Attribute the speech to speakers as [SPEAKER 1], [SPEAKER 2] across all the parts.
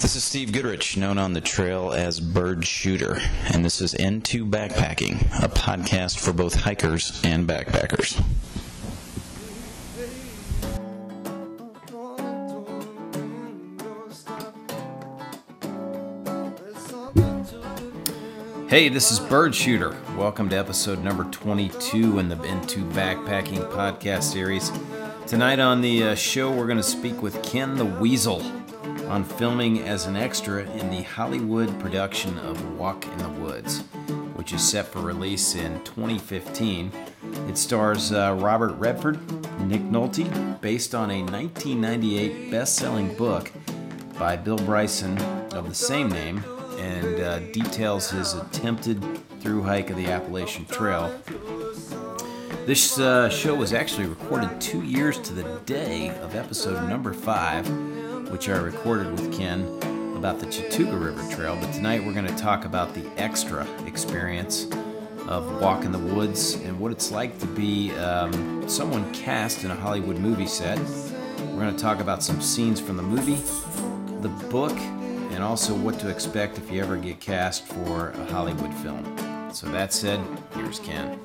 [SPEAKER 1] This is Steve Goodrich, known on the trail as Bird Shooter, and this is N2 Backpacking, a podcast for both hikers and backpackers. Hey, this is Bird Shooter. Welcome to episode number 22 in the N2 Backpacking podcast series. Tonight on the show, we're going to speak with Ken the Weasel on filming as an extra in the Hollywood production of Walk in the Woods, which is set for release in 2015. It stars Robert Redford, Nick Nolte, based on a 1998 best-selling book by Bill Bryson of the same name, and details his attempted through hike of the Appalachian Trail. This show was actually recorded 2 years to the day of episode number 5, which I recorded with Ken about the Chattooga River Trail. But tonight we're going to talk about the extra experience of Walk in the Woods and what it's like to be someone cast in a Hollywood movie set. We're going to talk about some scenes from the movie, the book, and also what to expect if you ever get cast for a Hollywood film. So that said, here's Ken.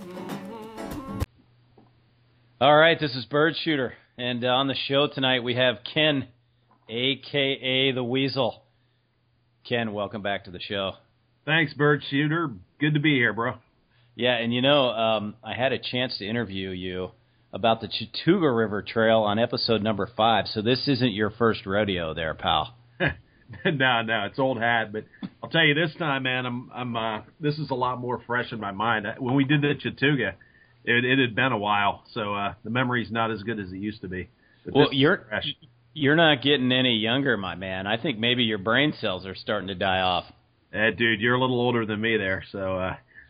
[SPEAKER 1] All right, this is Bird Shooter, and on the show tonight we have Ken, a.k.a. the Weasel. Ken, welcome back to the show.
[SPEAKER 2] Thanks, Bird Shooter. Good to be here, bro.
[SPEAKER 1] Yeah, and I had a chance to interview you about the Chattooga River Trail on episode number 5, so this isn't your first rodeo there, pal.
[SPEAKER 2] No, it's old hat, but I'll tell you this time, man, this is a lot more fresh in my mind. When we did the Chattooga, it had been a while, so the memory's not as good as it used to be. But
[SPEAKER 1] well, you're not getting any younger, my man. I think maybe your brain cells are starting to die off.
[SPEAKER 2] Dude, you're a little older than me there, so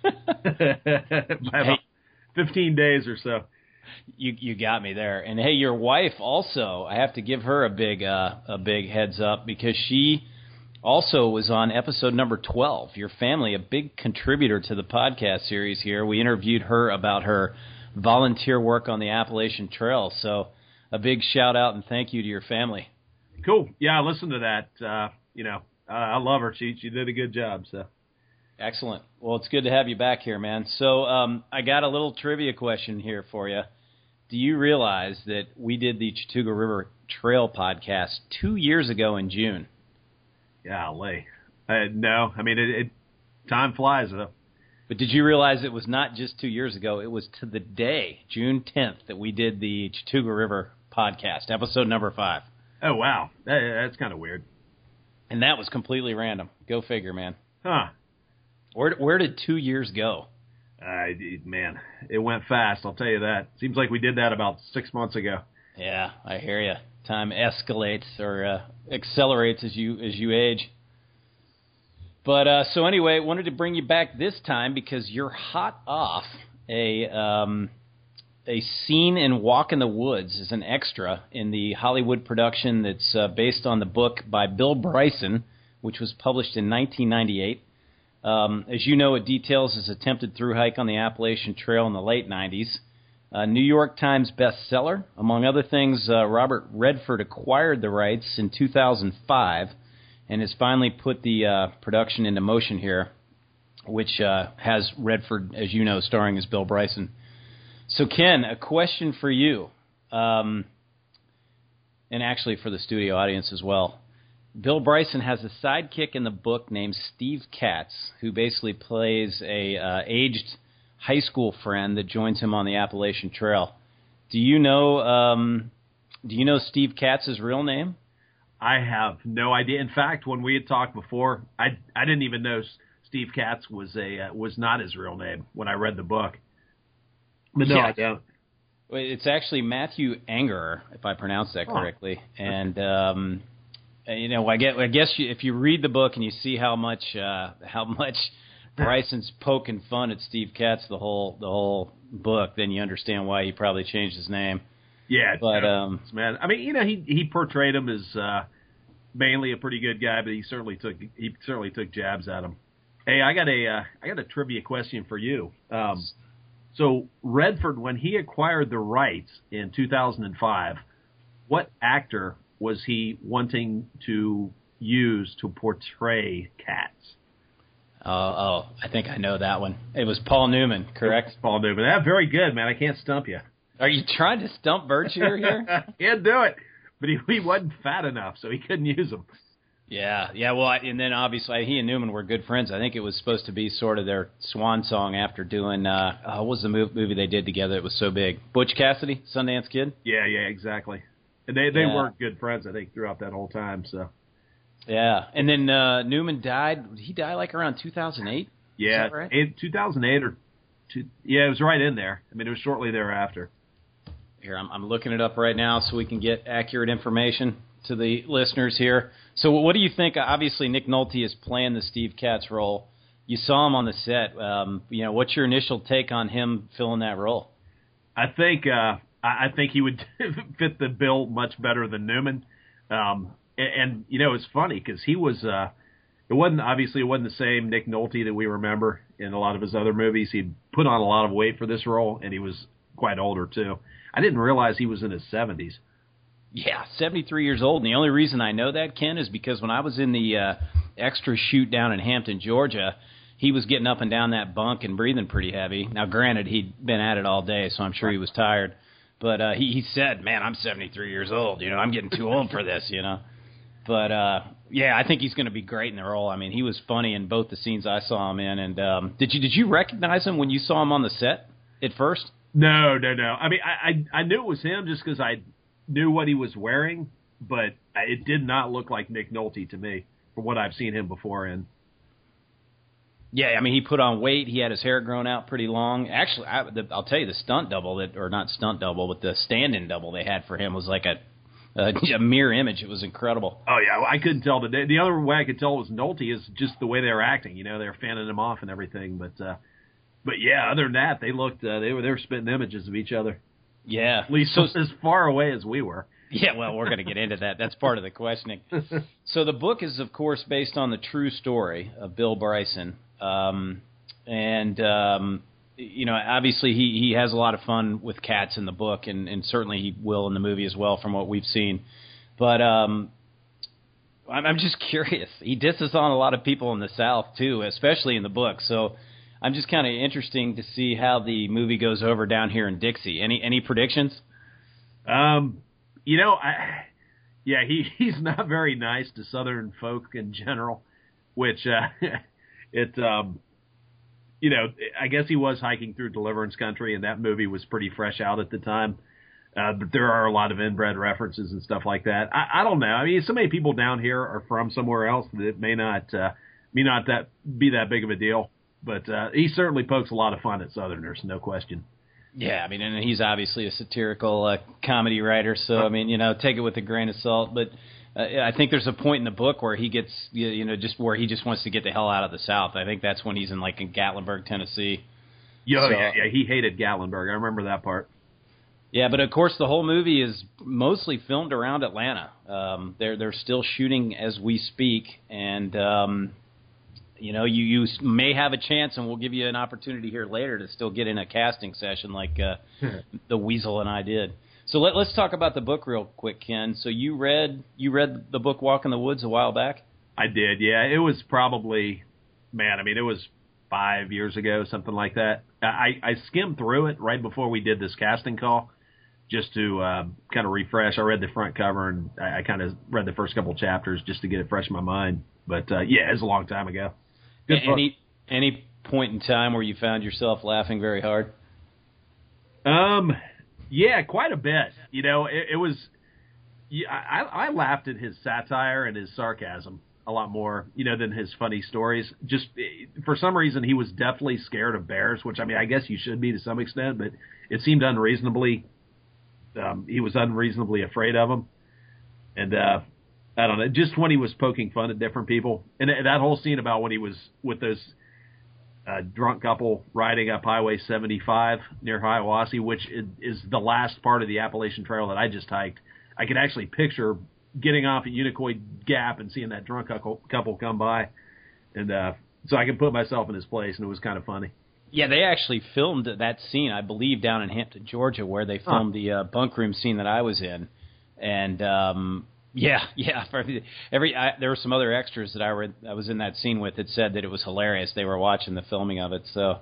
[SPEAKER 2] by about 15 days or so.
[SPEAKER 1] You got me there. And hey, your wife also, I have to give her a big heads up because she also was on episode number 12. Your family, a big contributor to the podcast series here. We interviewed her about her volunteer work on the Appalachian Trail. So a big shout out and thank you to your family.
[SPEAKER 2] Cool. Yeah, I listened to that. I love her. She did a good job. So
[SPEAKER 1] excellent. Well, it's good to have you back here, man. So I got a little trivia question here for you. Do you realize that we did the Chattooga River Trail podcast 2 years ago in June?
[SPEAKER 2] Golly. No. I mean, time flies, though.
[SPEAKER 1] But did you realize it was not just 2 years ago? It was to the day, June 10th, that we did the Chattooga River podcast, episode number 5.
[SPEAKER 2] Oh, wow. That's kind of weird.
[SPEAKER 1] And that was completely random. Go figure, man.
[SPEAKER 2] Huh.
[SPEAKER 1] Where did 2 years go?
[SPEAKER 2] Man, it went fast, I'll tell you that. Seems like we did that about 6 months ago.
[SPEAKER 1] Yeah, I hear you. Time escalates or accelerates as you age. But so anyway, wanted to bring you back this time because you're hot off a scene in Walk in the Woods as an extra in the Hollywood production that's based on the book by Bill Bryson, which was published in 1998. As you know, it details his attempted through hike on the Appalachian Trail in the late 90s. New York Times bestseller. Among other things, Robert Redford acquired the rights in 2005 and has finally put the production into motion here, which has Redford, as you know, starring as Bill Bryson. So, Ken, a question for you, and actually for the studio audience as well. Bill Bryson has a sidekick in the book named Steve Katz, who basically plays a aged high school friend that joins him on the Appalachian Trail. Do you know Steve Katz's real name?
[SPEAKER 2] I have no idea. In fact, when we had talked before, I didn't even know Steve Katz was not his real name when I read the book. But no, yeah. I don't.
[SPEAKER 1] It's actually Matthew Angerer, if I pronounce that correctly, and. I guess if you read the book and you see how much Bryson's poking fun at Steve Katz the whole book, then you understand why he probably changed his name.
[SPEAKER 2] Yeah, but man, I mean, he portrayed him as mainly a pretty good guy, but he certainly took jabs at him. Hey, I got a trivia question for you. So Redford, when he acquired the rights in 2005, what actor was he wanting to, used to portray cats?
[SPEAKER 3] I think I know that one. It was Paul Newman, correct?
[SPEAKER 2] Paul Newman. That's very good, man. I can't stump you.
[SPEAKER 3] Are you trying to stump Bird Shooter here?
[SPEAKER 2] Can't do it. But he wasn't fat enough, so he couldn't use them.
[SPEAKER 3] Yeah. Well, and then obviously he and Newman were good friends. I think it was supposed to be sort of their swan song after doing, what was the movie they did together that was so big? Butch Cassidy, Sundance Kid?
[SPEAKER 2] Yeah, exactly. And they were good friends, I think, throughout that whole time, so.
[SPEAKER 3] Yeah, and then Newman died. He died like around 2008.
[SPEAKER 2] Yeah,
[SPEAKER 3] is that right?
[SPEAKER 2] 2008 or it was right in there. I mean, it was shortly thereafter.
[SPEAKER 3] Here, I'm looking it up right now so we can get accurate information to the listeners here. So, what do you think? Obviously, Nick Nolte is playing the Steve Katz role. You saw him on the set. What's your initial take on him filling that role?
[SPEAKER 2] I think he would fit the bill much better than Newman. And it's funny because he was, it wasn't the same Nick Nolte that we remember in a lot of his other movies. He'd put on a lot of weight for this role, and he was quite older too. I didn't realize he was in his 70s.
[SPEAKER 3] Yeah, 73 years old. And the only reason I know that, Ken, is because when I was in the extra shoot down in Hampton, Georgia, he was getting up and down that bunk and breathing pretty heavy. Now, granted, he'd been at it all day, so I'm sure he was tired. But he said, man, I'm 73 years old. I'm getting too old for this, But, I think he's going to be great in the role. I mean, he was funny in both the scenes I saw him in. And did you recognize him when you saw him on the set at first?
[SPEAKER 2] No. I mean, I knew it was him just because I knew what he was wearing, but it did not look like Nick Nolte to me from what I've seen him before in.
[SPEAKER 3] Yeah, I mean, he put on weight. He had his hair grown out pretty long. Actually, I'll tell you, the stunt double or not stunt double, but the stand-in double they had for him was like a mirror image. It was incredible.
[SPEAKER 2] Oh, yeah. I couldn't tell. The other way I could tell it was Nolte is just the way they were acting. They were fanning him off and everything. But yeah, other than that, they looked, they were spitting images of each other.
[SPEAKER 3] Yeah.
[SPEAKER 2] At least as far away as we were.
[SPEAKER 3] Yeah, well, we're going to get into that. That's part of the questioning. So the book is, of course, based on the true story of Bill Bryson. Obviously he has a lot of fun with cats in the book, and certainly he will in the movie as well from what we've seen. But I'm just curious. He disses on a lot of people in the South, too, especially in the book. So I'm just kind of interesting to see how the movie goes over down here in Dixie. Any predictions? He's not very nice to Southern folk in general, which I guess he was hiking through Deliverance Country, and that movie was pretty fresh out at the time. But there are a lot of inbred references and stuff like that. I don't know. I mean, so many people down here are from somewhere else that it may not be that big of a deal. But he certainly pokes a lot of fun at Southerners, no question. Yeah, I mean, and he's obviously a satirical comedy writer, so, I mean, take it with a grain of salt. But I think there's a point in the book where he gets, just where he just wants to get the hell out of the South. I think that's when he's in Gatlinburg, Tennessee.
[SPEAKER 2] Yeah, he hated Gatlinburg. I remember that part.
[SPEAKER 3] Yeah, but of course the whole movie is mostly filmed around Atlanta. They're still shooting as we speak, and you may have a chance, and we'll give you an opportunity here later to still get in a casting session like the Weasel and I did. So let's talk about the book real quick, Ken. So you read the book Walk in the Woods a while back?
[SPEAKER 2] I did, yeah. It was probably, it was 5 years ago, something like that. I skimmed through it right before we did this casting call just to kind of refresh. I read the front cover, and I kind of read the first couple chapters just to get it fresh in my mind. But, it was a long time ago.
[SPEAKER 3] Any point in time where you found yourself laughing very hard?
[SPEAKER 2] Yeah, quite a bit. It was. Yeah, I laughed at his satire and his sarcasm a lot more, than his funny stories. Just for some reason, he was definitely scared of bears, which I guess you should be to some extent, but it seemed unreasonably. He was unreasonably afraid of them, and I don't know, just when he was poking fun at different people. And that whole scene about when he was with those drunk couple riding up Highway 75 near Hiawassee, which is the last part of the Appalachian Trail that I just hiked. I could actually picture getting off at Unicoi Gap and seeing that drunk couple come by. And so I could put myself in his place, and it was kind of funny.
[SPEAKER 3] Yeah, they actually filmed that scene, I believe, down in Hampton, Georgia, where they filmed the bunk room scene that I was in. And
[SPEAKER 1] Yeah. There were some other extras that I was in that scene with that said that it was hilarious. They were watching the filming of it, so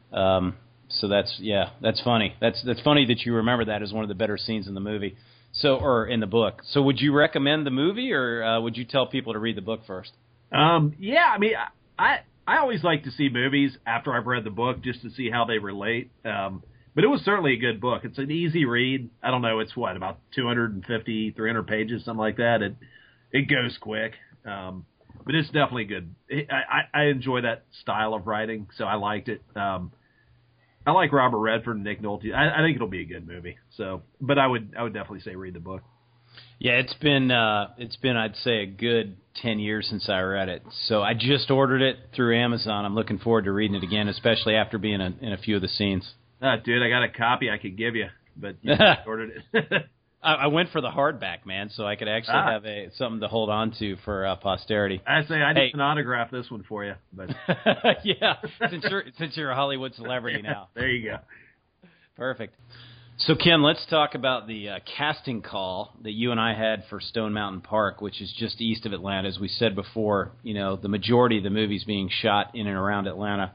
[SPEAKER 1] that's funny. That's funny that you remember that as one of the better scenes in the movie, or in the book. So would you recommend the movie, or would you tell people to read the book first?
[SPEAKER 2] Yeah, I mean, I always like to see movies after I've read the book just to see how they relate. But it was certainly a good book. It's an easy read. I don't know, it's about 250, 300 pages, something like that. It goes quick. But it's definitely good. I enjoy that style of writing, so I liked it. I like Robert Redford and Nick Nolte. I think it'll be a good movie. So, but I would definitely say read the book.
[SPEAKER 1] Yeah, it's been I'd say a good 10 years since I read it. So I just ordered it through Amazon. I'm looking forward to reading it again, especially after being in a few of the scenes.
[SPEAKER 2] Dude, I got a copy I could give you, but you ordered it.
[SPEAKER 1] I went for the hardback, man, so I could actually have something to hold on to for posterity.
[SPEAKER 2] I say I need an autograph this one for you, but
[SPEAKER 1] yeah, since you're a Hollywood celebrity now.
[SPEAKER 2] There you go.
[SPEAKER 1] Perfect. So Ken, let's talk about the casting call that you and I had for Stone Mountain Park, which is just east of Atlanta. As we said before, the majority of the movies being shot in and around Atlanta.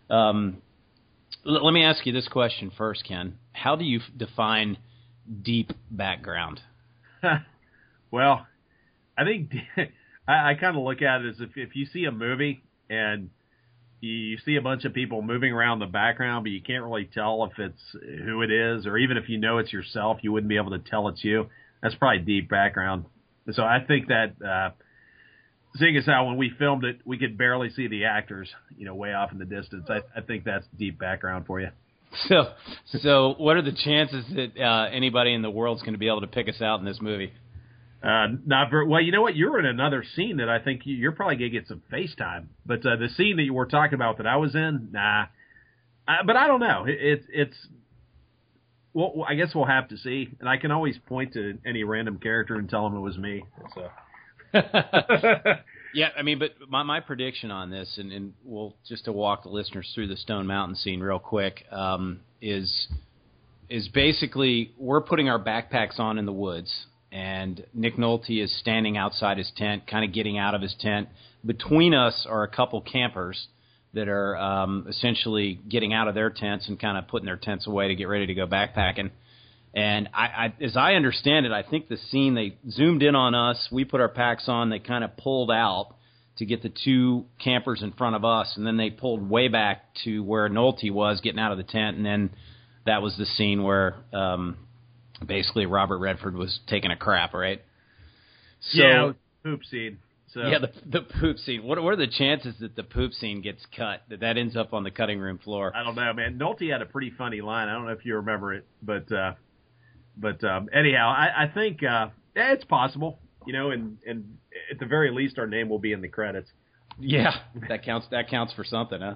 [SPEAKER 1] Let me ask you this question first, Ken. How do you define deep background?
[SPEAKER 2] Well, I think I kind of look at it as if you see a movie and you see a bunch of people moving around the background, but you can't really tell if it's who it is, or even if you know it's yourself, you wouldn't be able to tell it's you. That's probably deep background. So I think that seeing as how when we filmed it, we could barely see the actors, way off in the distance. I think that's deep background for you.
[SPEAKER 1] So what are the chances that anybody in the world's going to be able to pick us out in this movie?
[SPEAKER 2] Not very well. You know what? You're in another scene that I think you're probably gonna get some FaceTime. But the scene that you were talking about that I was in, nah. But I don't know. It's well, I guess we'll have to see. And I can always point to any random character and tell them it was me. So.
[SPEAKER 1] Yeah, I mean, but my prediction on this, and we'll just to walk the listeners through the Stone Mountain scene real quick, is basically we're putting our backpacks on in the woods, and Nick Nolte is standing outside his tent, kind of getting out of his tent. Between us are a couple campers that are essentially getting out of their tents and kind of putting their tents away to get ready to go backpacking. And I as I understand it, I think the scene, they zoomed in on us, we put our packs on, they kind of pulled out to get the two campers in front of us, and then they pulled way back to where Nolte was getting out of the tent, and then that was the scene where basically Robert Redford was taking a crap, right?
[SPEAKER 2] So, yeah, poop scene. So.
[SPEAKER 1] Yeah, the poop scene. What are the chances that the poop scene gets cut, that ends up on the cutting room floor?
[SPEAKER 2] I don't know, man. Nolte had a pretty funny line. I don't know if you remember it, but anyhow, I think it's possible, and at the very least, our name will be in the credits.
[SPEAKER 1] Yeah, that counts for something, huh?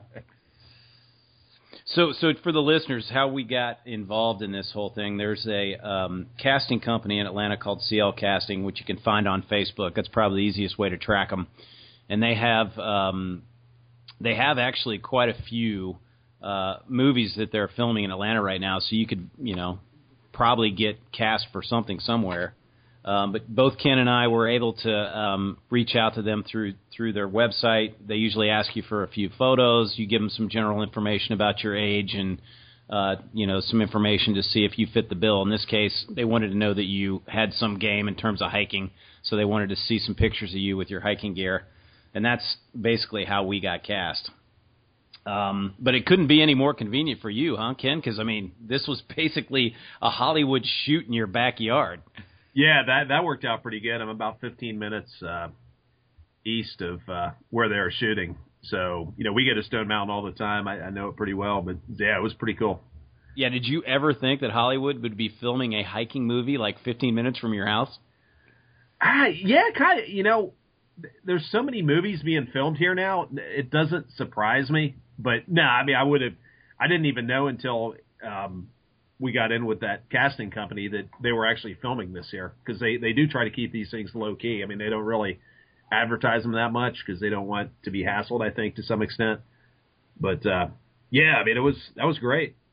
[SPEAKER 1] So for the listeners, how we got involved in this whole thing, there's a casting company in Atlanta called CL Casting, which you can find on Facebook. That's probably the easiest way to track them. And they have actually quite a few movies that they're filming in Atlanta right now, so you could, probably get cast for something somewhere. But both Ken and I were able to reach out to them through their website. They usually ask you for a few photos. You give them some general information about your age and, some information to see if you fit the bill. In this case, they wanted to know that you had some game in terms of hiking, so they wanted to see some pictures of you with your hiking gear. And that's basically how we got cast. But it couldn't be any more convenient for you, huh, Ken? Because, this was basically a Hollywood shoot in your backyard.
[SPEAKER 2] Yeah, that worked out pretty good. I'm about 15 minutes east of where they were shooting. So, we get to Stone Mountain all the time. I know it pretty well. But, yeah, it was pretty cool.
[SPEAKER 1] Yeah, did you ever think that Hollywood would be filming a hiking movie like 15 minutes from your house?
[SPEAKER 2] Yeah, kind of. There's so many movies being filmed here now. It doesn't surprise me. But no, I didn't even know until we got in with that casting company that they were actually filming this here, because they do try to keep these things low key. They don't really advertise them that much because they don't want to be hassled, I think, to some extent. But yeah, that was great.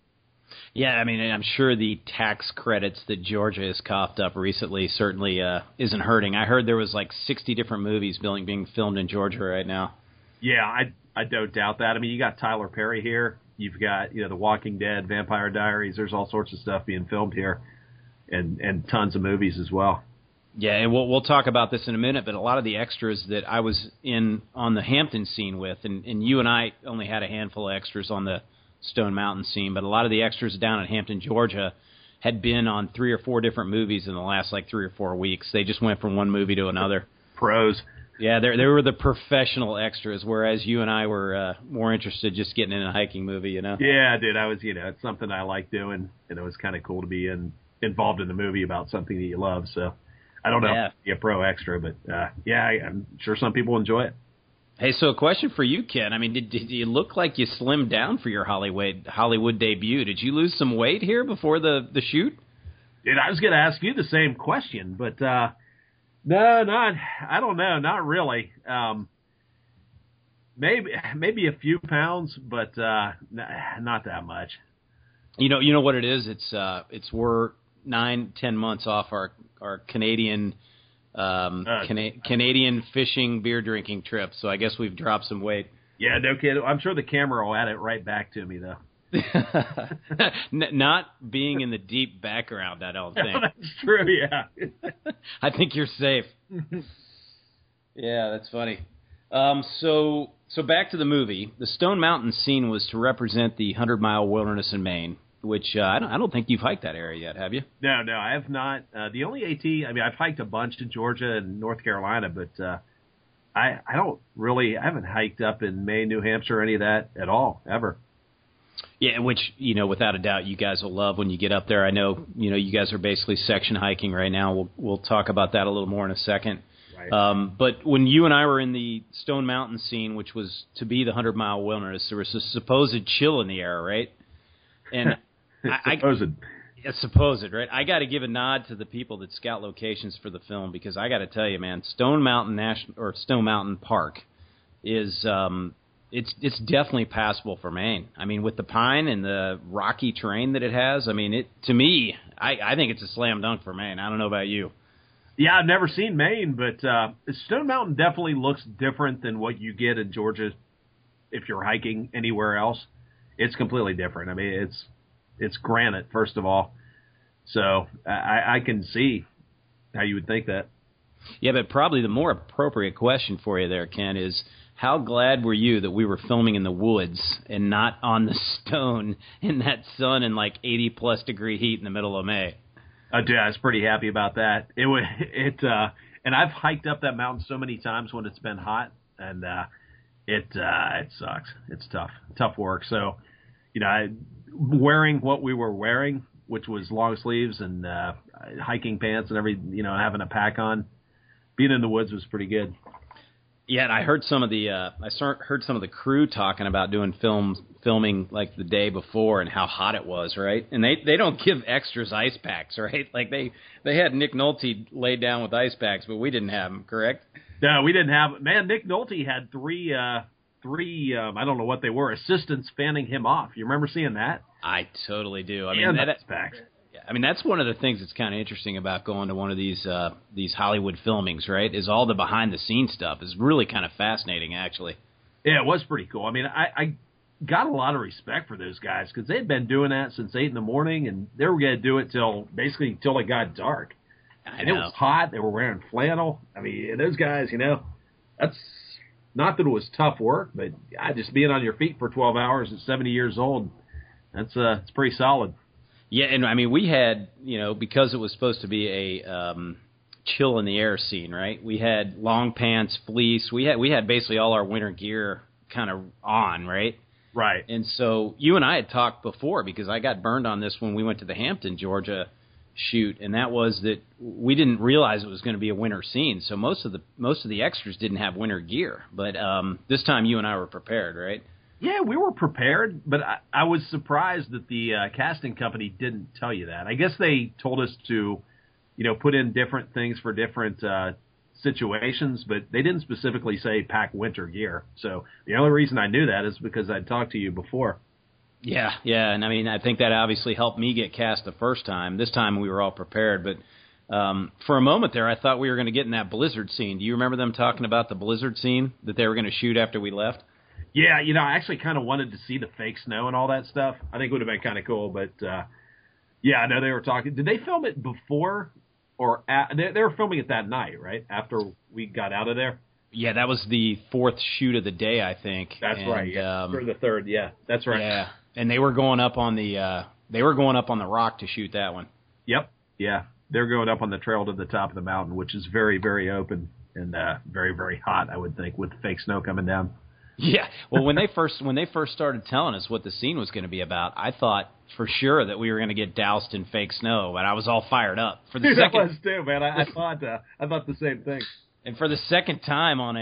[SPEAKER 1] Yeah, I mean, I'm sure the tax credits that Georgia has coughed up recently certainly isn't hurting. I heard there was like 60 different movies being filmed in Georgia right now.
[SPEAKER 3] Yeah, I don't doubt that. I mean, you got Tyler Perry here. You've got, The Walking Dead, Vampire Diaries. There's all sorts of stuff being filmed here, and tons of movies as well.
[SPEAKER 1] Yeah, and we'll talk about this in a minute, but a lot of the extras that I was in on the Hampton scene with, and you and I only had a handful of extras on the Stone Mountain scene, but a lot of the extras down at Hampton, Georgia, had been on 3 or 4 different movies in the last 3 or 4 weeks. They just went from one movie to another.
[SPEAKER 3] Pros.
[SPEAKER 1] Yeah, they were the professional extras, whereas you and I were more interested just getting in a hiking movie,
[SPEAKER 3] Yeah, dude, I was, it's something I like doing, and it was kind of cool to be involved in the movie about something that you love. So I don't know if I'd be a pro extra, but I'm sure some people enjoy it.
[SPEAKER 1] Hey, so a question for you, Ken. I mean, did you look like you slimmed down for your Hollywood debut? Did you lose some weight here before the shoot?
[SPEAKER 3] Dude, I was going to ask you the same question, but no, I don't know, not really. Maybe a few pounds, but not that much.
[SPEAKER 1] You know what it is? It's we're 9-10 months off our Canadian. Canadian fishing beer drinking trip, so I guess we've dropped some weight.
[SPEAKER 3] Yeah, no kidding. I'm sure the camera will add it right back to me, though.
[SPEAKER 1] Not being in the deep background, I don't think.
[SPEAKER 3] That's true, yeah.
[SPEAKER 1] I think you're safe. Yeah, that's funny. So back to the movie. The Stone Mountain scene was to represent the 100-mile wilderness in Maine, which I don't think you've hiked that area yet, have you?
[SPEAKER 3] No, I have not. The only AT, I mean, I've hiked a bunch in Georgia and North Carolina, but I haven't hiked up in Maine, New Hampshire, any of that at all, ever.
[SPEAKER 1] Yeah, which, without a doubt, you guys will love when you get up there. I know, you guys are basically section hiking right now. We'll talk about that a little more in a second.
[SPEAKER 3] Right.
[SPEAKER 1] But when you and I were in the Stone Mountain scene, which was to be the 100-mile wilderness, there was a supposed chill in the air, right? And Supposed, right? I got to give a nod to the people that scout locations for the film, because I got to tell you, man, Stone Mountain Park is it's definitely passable for Maine. I mean, with the pine and the rocky terrain that it has, I mean, to me, I think it's a slam dunk for Maine. I don't know about you.
[SPEAKER 3] Yeah, I've never seen Maine, but Stone Mountain definitely looks different than what you get in Georgia if you're hiking anywhere else. It's completely different. I mean, it's granite, first of all. So I can see how you would think that.
[SPEAKER 1] Yeah, but probably the more appropriate question for you there, Ken, is how glad were you that we were filming in the woods and not on the stone in that sun and 80-plus degree heat in the middle of May?
[SPEAKER 3] Dude, I was pretty happy about that. And I've hiked up that mountain so many times when it's been hot, and it sucks. It's tough work. So, wearing what we were wearing, which was long sleeves and hiking pants and having a pack on, being in the woods was pretty good.
[SPEAKER 1] Yeah, and I heard some of the crew talking about doing filming the day before and how hot it was, right? And they don't give extras ice packs, right? They had Nick Nolte laid down with ice packs, but we didn't have them, correct?
[SPEAKER 3] No, we didn't have. Man, Nick Nolte had three I don't know what they were, assistants fanning him off. You remember seeing that?
[SPEAKER 1] I totally do. I
[SPEAKER 3] mean, ice packs.
[SPEAKER 1] I mean, that's one of the things that's kind of interesting about going to one of these Hollywood filmings, right, is all the behind-the-scenes stuff. Is really kind of fascinating, actually.
[SPEAKER 3] Yeah, it was pretty cool. I mean, I got a lot of respect for those guys because they'd been doing that since 8 in the morning, and they were going to do it till it got dark. And it was hot. They were wearing flannel. I mean, those guys, that's not that it was tough work, but just being on your feet for 12 hours at 70 years old, it's pretty solid.
[SPEAKER 1] Yeah, and I mean, we had, because it was supposed to be a chill in the air scene, right? We had long pants, fleece. We had basically all our winter gear kind of on, right?
[SPEAKER 3] Right.
[SPEAKER 1] And so you and I had talked before, because I got burned on this when we went to the Hampton, Georgia shoot, and that was that we didn't realize it was going to be a winter scene. So most of the extras didn't have winter gear, but this time you and I were prepared, right?
[SPEAKER 3] Yeah, we were prepared, but I was surprised that the casting company didn't tell you that. I guess they told us to, put in different things for different situations, but they didn't specifically say pack winter gear. So the only reason I knew that is because I'd talked to you before.
[SPEAKER 1] Yeah, and I mean, I think that obviously helped me get cast the first time. This time we were all prepared, but for a moment there, I thought we were going to get in that blizzard scene. Do you remember them talking about the blizzard scene that they were going to shoot after we left?
[SPEAKER 3] Yeah, I actually kind of wanted to see the fake snow and all that stuff. I think it would have been kind of cool, but yeah, I know they were talking. Did they film it before or they were filming it that night, right? After we got out of there?
[SPEAKER 1] Yeah, that was the fourth shoot of the day, I think.
[SPEAKER 3] That's right. Yeah. Or the third. Yeah, that's right.
[SPEAKER 1] Yeah, and they were going up on the rock to shoot that one.
[SPEAKER 3] Yep. Yeah, they're going up on the trail to the top of the mountain, which is very, very open and very, very hot. I would think with fake snow coming down.
[SPEAKER 1] Yeah. Well, when they first started telling us what the scene was going to be about, I thought for sure that we were going to get doused in fake snow, and I was all fired up for the second.
[SPEAKER 3] I was too, man. I thought the same thing.
[SPEAKER 1] And for the second time on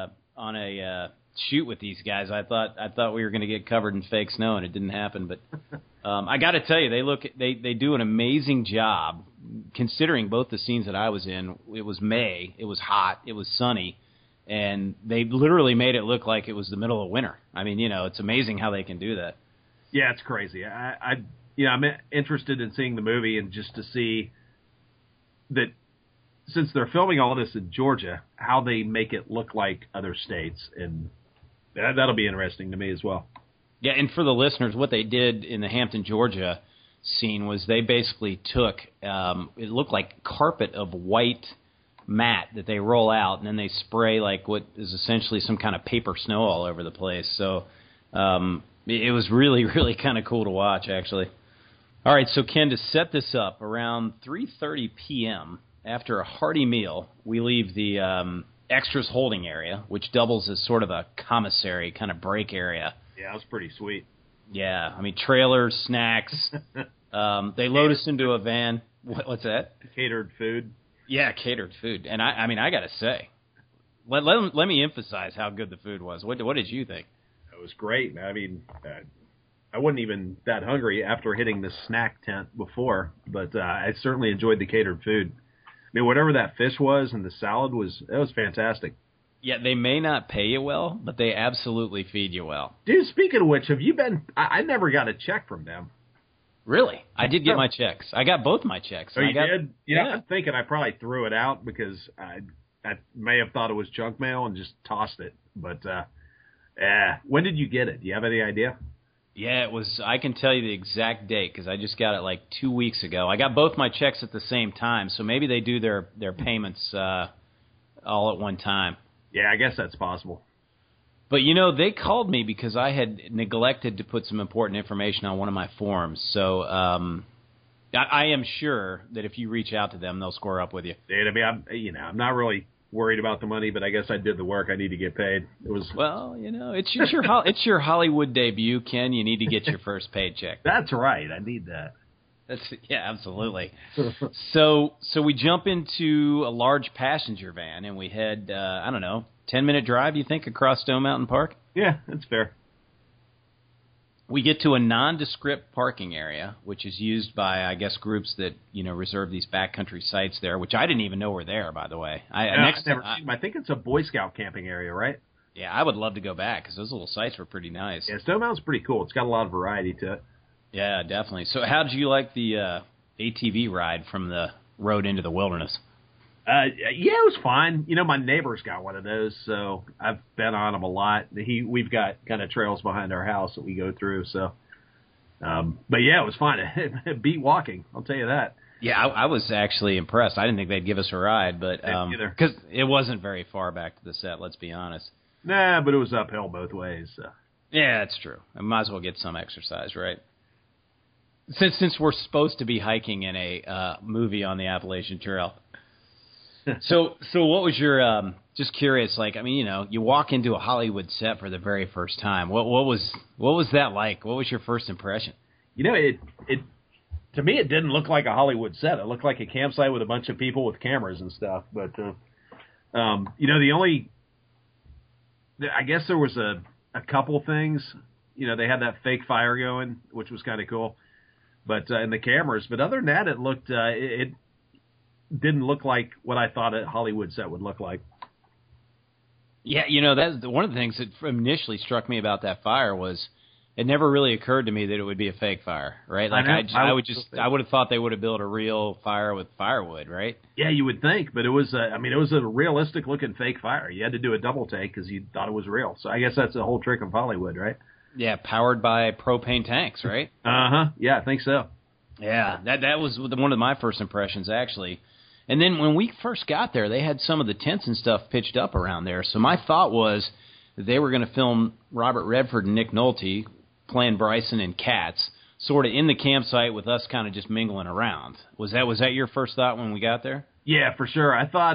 [SPEAKER 1] a shoot with these guys, I thought we were going to get covered in fake snow, and it didn't happen. But I got to tell you, they do an amazing job considering both the scenes that I was in. It was May, it was hot, it was sunny. And they literally made it look like it was the middle of winter. I mean, it's amazing how they can do that.
[SPEAKER 3] Yeah, it's crazy. I'm interested in seeing the movie and just to see that since they're filming all this in Georgia, how they make it look like other states, and that'll be interesting to me as well.
[SPEAKER 1] Yeah, and for the listeners, what they did in the Hampton, Georgia scene was they basically took it looked like carpet of white mat that they roll out, and then they spray like what is essentially some kind of paper snow all over the place. So it was really, really kind of cool to watch, actually. All right, so Ken, to set this up, around 3:30 p.m., after a hearty meal, we leave the extras holding area, which doubles as sort of a commissary kind of break area.
[SPEAKER 3] Yeah, that was pretty sweet.
[SPEAKER 1] Yeah, I mean, trailers, snacks. They load us into a van. What's that?
[SPEAKER 3] Catered food.
[SPEAKER 1] Yeah, catered food. And I mean, I got to say, let me emphasize how good the food was. What did you think?
[SPEAKER 3] It was great. I mean, I wasn't even that hungry after hitting the snack tent before, but I certainly enjoyed the catered food. I mean, whatever that fish was and the salad was fantastic.
[SPEAKER 1] Yeah, they may not pay you well, but they absolutely feed you well.
[SPEAKER 3] Dude, speaking of which, have you been – I never got a check from them.
[SPEAKER 1] Really? I did get my checks. I got both my checks.
[SPEAKER 3] Oh, you did? Yeah, I'm thinking I probably threw it out because I may have thought it was junk mail and just tossed it. But when did you get it? Do you have any idea?
[SPEAKER 1] Yeah, it was. I can tell you the exact date because I just got it like 2 weeks ago. I got both my checks at the same time, so maybe they do their payments all at one time.
[SPEAKER 3] Yeah, I guess that's possible.
[SPEAKER 1] But, they called me because I had neglected to put some important information on one of my forms. So I am sure that if you reach out to them, they'll square up with you.
[SPEAKER 3] Dude, I mean, I'm not really worried about the money, but I guess I did the work. I need to get paid.
[SPEAKER 1] Well, it's your Hollywood debut, Ken. You need to get your first paycheck.
[SPEAKER 3] That's right. I need that.
[SPEAKER 1] Yeah, absolutely. So we jump into a large passenger van and we head, 10-minute drive, you think, across Stone Mountain Park?
[SPEAKER 3] Yeah, that's fair.
[SPEAKER 1] We get to a nondescript parking area, which is used by, I guess, groups that, reserve these backcountry sites there, which I didn't even know were there, by the way.
[SPEAKER 3] I've never seen them. I think it's a Boy Scout camping area, right?
[SPEAKER 1] Yeah, I would love to go back because those little sites were pretty nice.
[SPEAKER 3] Yeah, Stone Mountain's pretty cool. It's got a lot of variety to it.
[SPEAKER 1] Yeah, definitely. So how did you like the ATV ride from the road into the wilderness?
[SPEAKER 3] Yeah, it was fine. My neighbor's got one of those, so I've been on them a lot. We've got kind of trails behind our house that we go through, so. But yeah, it was fine. It beat walking, I'll tell you that.
[SPEAKER 1] Yeah, I was actually impressed. I didn't think they'd give us a ride, but because it wasn't very far back to the set, let's be honest.
[SPEAKER 3] Nah, but it was uphill both ways. So.
[SPEAKER 1] Yeah, that's true. I might as well get some exercise, right? Since we're supposed to be hiking in a movie on the Appalachian Trail. So what was your just curious, like, I mean, you walk into a Hollywood set for the very first time. What was that like? What was your first impression?
[SPEAKER 3] It to me it didn't look like a Hollywood set. It looked like a campsite with a bunch of people with cameras and stuff. But I guess there was a couple things. They had that fake fire going, which was kind of cool. But in the cameras, but other than that, it looked it didn't look like what I thought a Hollywood set would look like.
[SPEAKER 1] Yeah, that's one of the things that initially struck me about that fire was it never really occurred to me that it would be a fake fire, right? Like I would have thought they would have built a real fire with firewood, right?
[SPEAKER 3] Yeah, you would think, but it was a realistic looking fake fire. You had to do a double take because you thought it was real. So I guess that's the whole trick of Hollywood, right?
[SPEAKER 1] Yeah, powered by propane tanks, right?
[SPEAKER 3] Yeah, I think so.
[SPEAKER 1] Yeah, that was one of my first impressions, actually. And then when we first got there, they had some of the tents and stuff pitched up around there. So my thought was that they were going to film Robert Redford and Nick Nolte playing Bryson and Katz, sort of in the campsite with us kind of just mingling around. Was that your first thought when we got there?
[SPEAKER 3] Yeah, for sure. I thought,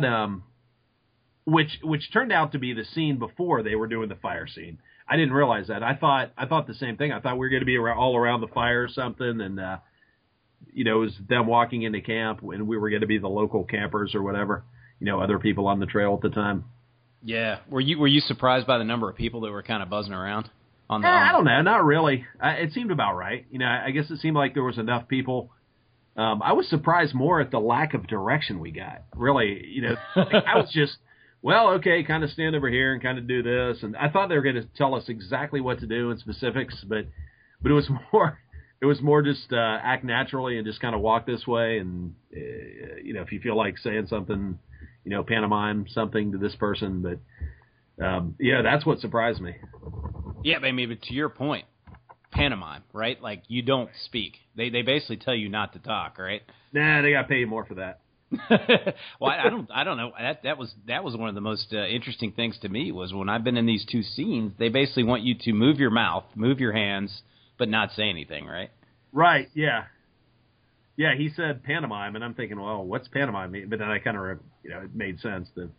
[SPEAKER 3] which turned out to be the scene before they were doing the fire scene. I didn't realize that. I thought the same thing. I thought we were going to be all around the fire or something, and it was them walking into camp, and we were going to be the local campers or whatever. Other people on the trail at the time.
[SPEAKER 1] Yeah. Were you surprised by the number of people that were kind of buzzing around?
[SPEAKER 3] I don't know. Not really. It seemed about right. I guess it seemed like there was enough people. I was surprised more at the lack of direction we got. Really, I was just, well, okay, kind of stand over here and kind of do this. And I thought they were going to tell us exactly what to do in specifics, but it was more just act naturally and just kind of walk this way. And, if you feel like saying something, pantomime something to this person. But, that's what surprised me.
[SPEAKER 1] Yeah, but to your point, pantomime, right? Like, you don't speak. They basically tell you not to talk, right?
[SPEAKER 3] Nah, they got to pay you more for that.
[SPEAKER 1] Well, I don't know. That was one of the most interesting things to me was when I've been in these two scenes, they basically want you to move your mouth, move your hands, but not say anything, right?
[SPEAKER 3] Right, yeah. Yeah, he said pantomime, and I'm thinking, well, what's pantomime mean? But then I kind of, it made sense to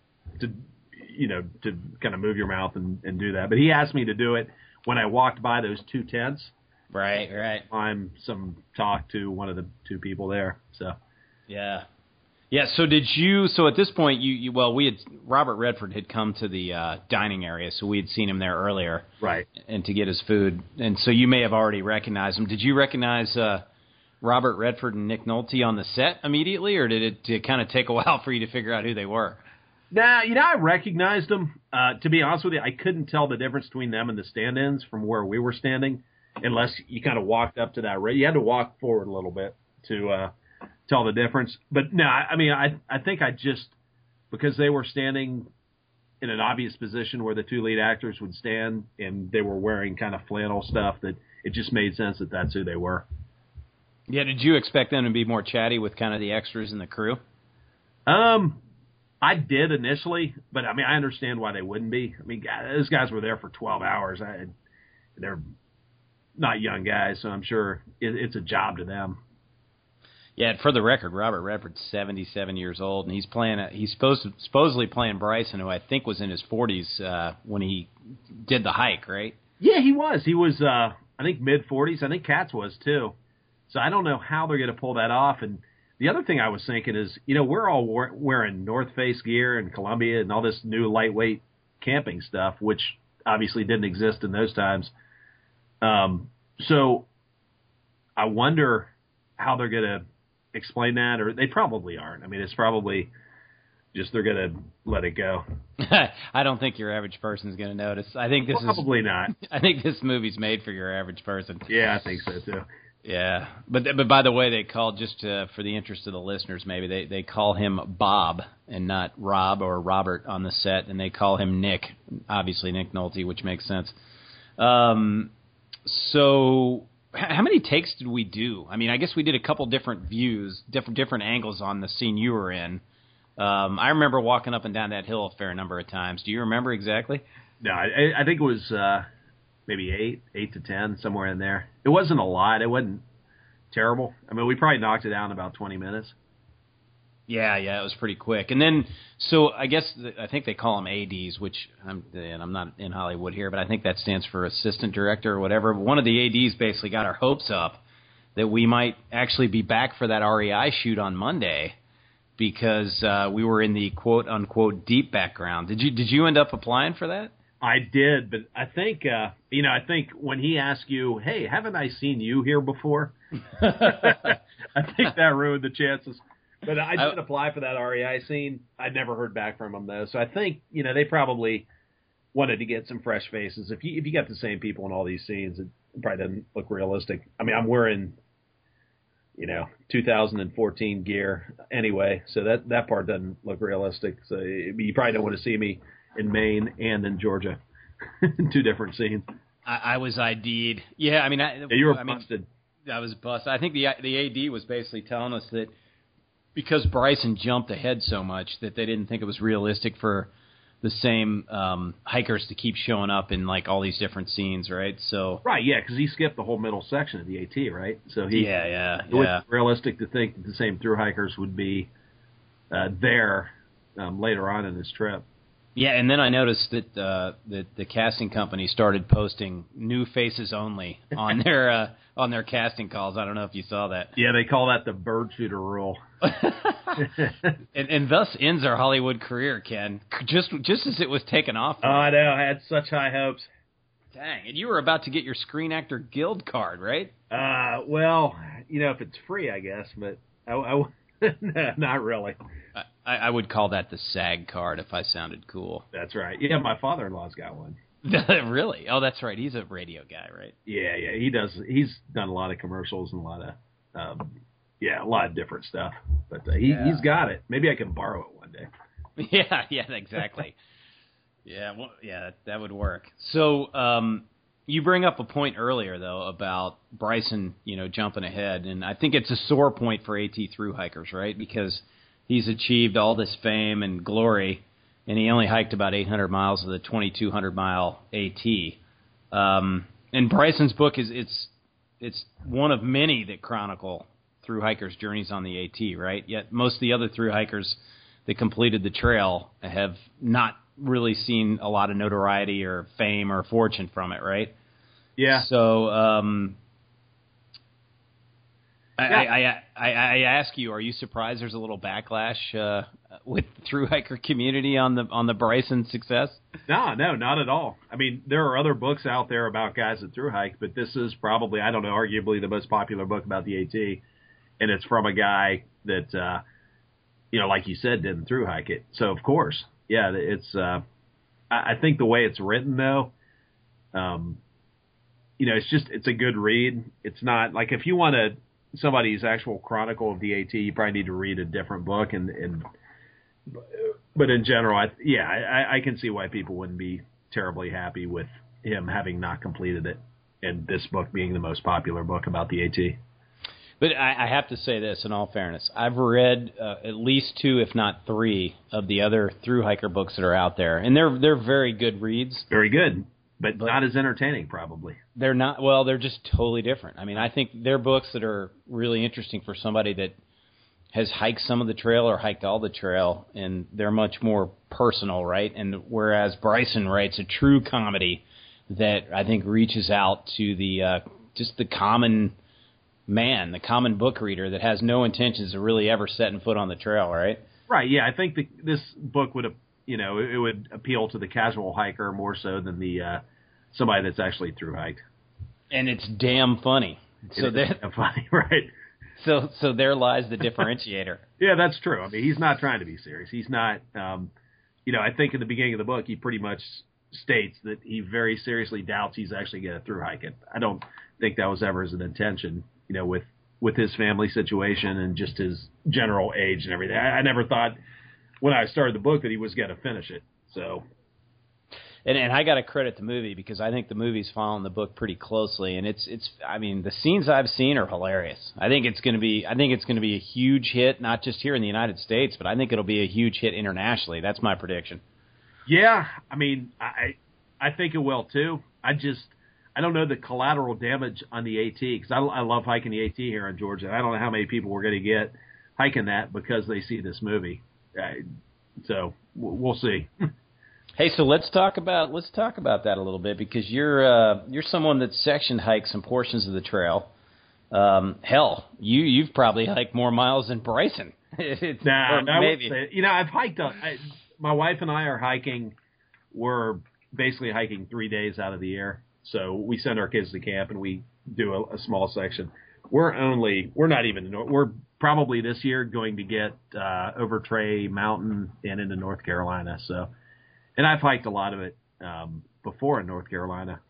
[SPEAKER 3] kind of move your mouth and do that. But he asked me to do it when I walked by those two tents.
[SPEAKER 1] Right.
[SPEAKER 3] I'm talk to one of the two people there. So.
[SPEAKER 1] Yeah. Yeah. So at this point, Robert Redford had come to the dining area, so we had seen him there earlier.
[SPEAKER 3] Right.
[SPEAKER 1] And to get his food. And so you may have already recognized him. Did you recognize Robert Redford and Nick Nolte on the set immediately, or did it kind of take a while for you to figure out who they were?
[SPEAKER 3] Nah, I recognized them. To be honest with you, I couldn't tell the difference between them and the stand-ins from where we were standing unless you kind of walked up to that. You had to walk forward a little bit to tell the difference. But no, I think I just, because they were standing in an obvious position where the two lead actors would stand and they were wearing kind of flannel stuff, that it just made sense that that's who they were.
[SPEAKER 1] Yeah, did you expect them to be more chatty with kind of the extras and the crew?
[SPEAKER 3] I did initially, but I understand why they wouldn't be. Those guys were there for 12 hours. They're not young guys, so I'm sure it's a job to them.
[SPEAKER 1] Yeah, for the record, Robert Redford's 77 years old, and he's supposedly playing Bryson, who I think was in his 40s when he did the hike, right?
[SPEAKER 3] Yeah, he was. He was, I think, mid-40s. I think Katz was, too. So I don't know how they're going to pull that off. And the other thing I was thinking is, we're all wearing North Face gear and Columbia and all this new lightweight camping stuff, which obviously didn't exist in those times. So I wonder how they're going to explain that, or they probably aren't. It's probably just they're going to let it go.
[SPEAKER 1] I don't think your average person's going to notice. I think
[SPEAKER 3] probably not.
[SPEAKER 1] I think this movie's made for your average person.
[SPEAKER 3] Yeah, I think so too.
[SPEAKER 1] Yeah, but by the way, they call, just for the interest of the listeners, maybe they call him Bob and not Rob or Robert on the set, and they call him Nick, obviously Nick Nolte, which makes sense. So how many takes did we do? I guess we did a couple different views, different angles on the scene you were in. I remember walking up and down that hill a fair number of times. Do you remember exactly?
[SPEAKER 3] No, I think it was maybe 8 to 10, somewhere in there. It wasn't a lot. It wasn't terrible. We probably knocked it down in about 20 minutes.
[SPEAKER 1] Yeah, it was pretty quick. And then, so I think they call them ADs, which I'm not in Hollywood here, but I think that stands for assistant director or whatever. One of the ADs basically got our hopes up that we might actually be back for that REI shoot on Monday because we were in the quote unquote deep background. Did you end up applying for that?
[SPEAKER 3] I did, but I think I think when he asked you, "Hey, haven't I seen you here before?" I think that ruined the chances. But I did apply for that REI scene. I never heard back from them though, so I think they probably wanted to get some fresh faces. If you got the same people in all these scenes,
[SPEAKER 2] probably doesn't look realistic. I mean, I'm wearing, 2014 gear anyway, so that part doesn't look realistic. So you probably don't want to see me in Maine and in Georgia, two different scenes.
[SPEAKER 1] I was ID'd. Yeah, I mean,
[SPEAKER 2] you were busted.
[SPEAKER 1] I was busted. I think the AD was basically telling us that because Bryson jumped ahead so much that they didn't think it was realistic for the same hikers to keep showing up in like all these different scenes, right? So
[SPEAKER 2] right, yeah, because he skipped the whole middle section of the AT, right? So
[SPEAKER 1] it
[SPEAKER 2] was realistic to think that the same through hikers would be there later on in this trip.
[SPEAKER 1] Yeah, and then I noticed that the casting company started posting new faces only on their casting calls. I don't know if you saw that.
[SPEAKER 2] Yeah, they call that the bird shooter rule.
[SPEAKER 1] and thus ends our Hollywood career, Ken. Just as it was taken off.
[SPEAKER 2] Oh, I know. I had such high hopes.
[SPEAKER 1] Dang, and you were about to get your Screen Actor Guild card, right?
[SPEAKER 2] Well, if it's free, I guess, but I no, not really.
[SPEAKER 1] I would call that the SAG card if I sounded cool.
[SPEAKER 2] That's right. Yeah, my father-in-law's got one.
[SPEAKER 1] Really? Oh, that's right. He's a radio guy, right?
[SPEAKER 2] Yeah, he does. He's done a lot of commercials and a lot of different stuff. But he's got it. Maybe I can borrow it one day.
[SPEAKER 1] Yeah, exactly. That would work. So you bring up a point earlier, though, about Bryson, jumping ahead. And I think it's a sore point for AT thru hikers, right? Because he's achieved all this fame and glory, and he only hiked about 800 miles of the 2,200-mile AT. And Bryson's book it's one of many that chronicle thru hikers' journeys on the AT, right? Yet most of the other thru hikers that completed the trail have not really seen a lot of notoriety or fame or fortune from it, right?
[SPEAKER 2] Yeah.
[SPEAKER 1] So I ask you, are you surprised there's a little backlash with the thru hiker community on the Bryson success?
[SPEAKER 2] No, not at all. I mean, there are other books out there about guys that thru hike, but this is probably, I don't know, arguably the most popular book about the AT, and it's from a guy that, like you said, didn't thru hike it. So of course, yeah, it's. I think the way it's written, though, it's a good read. It's not like if you want somebody's actual chronicle of the AT, you probably need to read a different book. But in general, I can see why people wouldn't be terribly happy with him having not completed it, and this book being the most popular book about the AT.
[SPEAKER 1] But I have to say this, in all fairness. I've read at least 2, if not 3, of the other thru hiker books that are out there, and they're very good reads.
[SPEAKER 2] Very good, but not as entertaining, probably.
[SPEAKER 1] They're not. Well, they're just totally different. I mean, I think they're books that are really interesting for somebody that has hiked some of the trail or hiked all the trail, and they're much more personal, right? And whereas Bryson writes a true comedy that I think reaches out to the just the common man, the common book reader that has no intentions of really ever setting foot on the trail, right?
[SPEAKER 2] Right, yeah. I think this book would, it would appeal to the casual hiker more so than the somebody that's actually thru hiked.
[SPEAKER 1] And it's damn funny.
[SPEAKER 2] So damn funny, right?
[SPEAKER 1] So there lies the differentiator.
[SPEAKER 2] Yeah, that's true. I mean, he's not trying to be serious. He's not. I think in the beginning of the book, he pretty much states that he very seriously doubts he's actually going to thru hike it. I don't think that was ever his intention. With his family situation and just his general age and everything. I never thought when I started the book that he was going to finish it. So,
[SPEAKER 1] and I got to credit the movie because I think the movie's following the book pretty closely, and it's I mean the scenes I've seen are hilarious. I think it's going to be a huge hit, not just here in the United States, but I think it'll be a huge hit internationally. That's my prediction.
[SPEAKER 2] Yeah, I mean I think it will too. I don't know the collateral damage on the AT because I love hiking the AT here in Georgia. I don't know how many people we're going to get hiking that because they see this movie. So we'll see.
[SPEAKER 1] Hey, so let's talk about that a little bit because you're someone that section hikes some portions of the trail. Hell, you've probably hiked more miles than Bryson.
[SPEAKER 2] Maybe. I've hiked. My wife and I are hiking. We're basically hiking 3 days out of the year. So we send our kids to camp and we do a small section. We're probably this year going to get over Tray Mountain and into North Carolina. So, and I've hiked a lot of it before in North Carolina.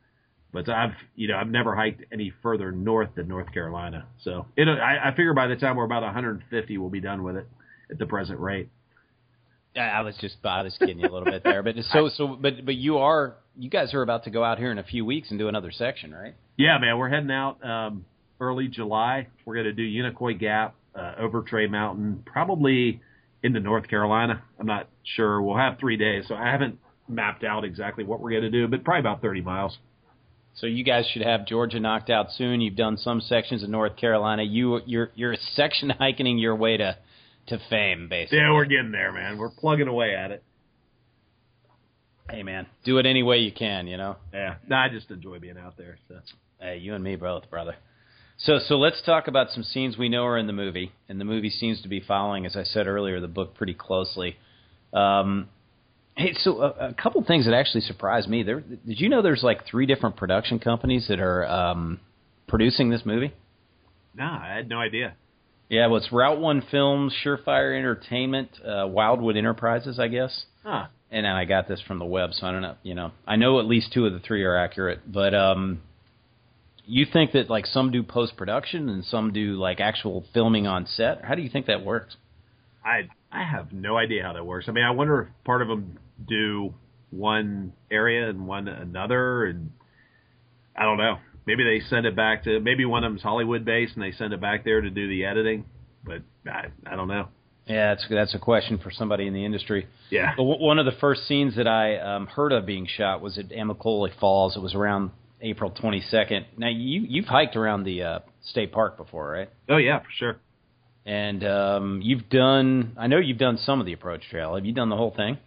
[SPEAKER 2] But I've never hiked any further north than North Carolina. So I figure by the time we're about 150, we'll be done with it at the present rate.
[SPEAKER 1] I was kidding you a little bit there, but but you guys are about to go out here in a few weeks and do another section, right?
[SPEAKER 2] Yeah, man, we're heading out early July. We're going to do Unicoi Gap, over Tray Mountain, probably into North Carolina. I'm not sure. We'll have 3 days, so I haven't mapped out exactly what we're going to do, but probably about 30 miles.
[SPEAKER 1] So you guys should have Georgia knocked out soon. You've done some sections of North Carolina. You're section hiking your way to fame, basically.
[SPEAKER 2] Yeah, we're getting there, man. We're plugging away at it.
[SPEAKER 1] Hey, man, do it any way you can, you know?
[SPEAKER 2] Yeah. No, I just enjoy being out there. So.
[SPEAKER 1] Hey, you and me both, brother. So let's talk about some scenes we know are in the movie, and the movie seems to be following, as I said earlier, the book pretty closely. Hey, so a couple things that actually surprised me. Did you know there's like 3 different production companies that are producing this movie?
[SPEAKER 2] No, I had no idea.
[SPEAKER 1] Yeah, well, it's Route 1 Films, Surefire Entertainment, Wildwood Enterprises, I guess.
[SPEAKER 2] Huh.
[SPEAKER 1] And I got this from the web, so I don't know. You know, I know at least 2 of the 3 are accurate. But you think that like some do post-production and some do like actual filming on set? How do you think that works?
[SPEAKER 2] I have no idea how that works. I mean, I wonder if part of them do one area and one another, and I don't know. Maybe they send it back to, maybe one of them's Hollywood-based and they send it back there to do the editing, but I don't know.
[SPEAKER 1] Yeah, that's a question for somebody in the industry.
[SPEAKER 2] Yeah.
[SPEAKER 1] But one of the first scenes that I heard of being shot was at Amicalola Falls. It was around April 22nd. Now, you've hiked around the state park before, right?
[SPEAKER 2] Oh, yeah, for sure.
[SPEAKER 1] And I know you've done some of the approach trail. Have you done the whole thing?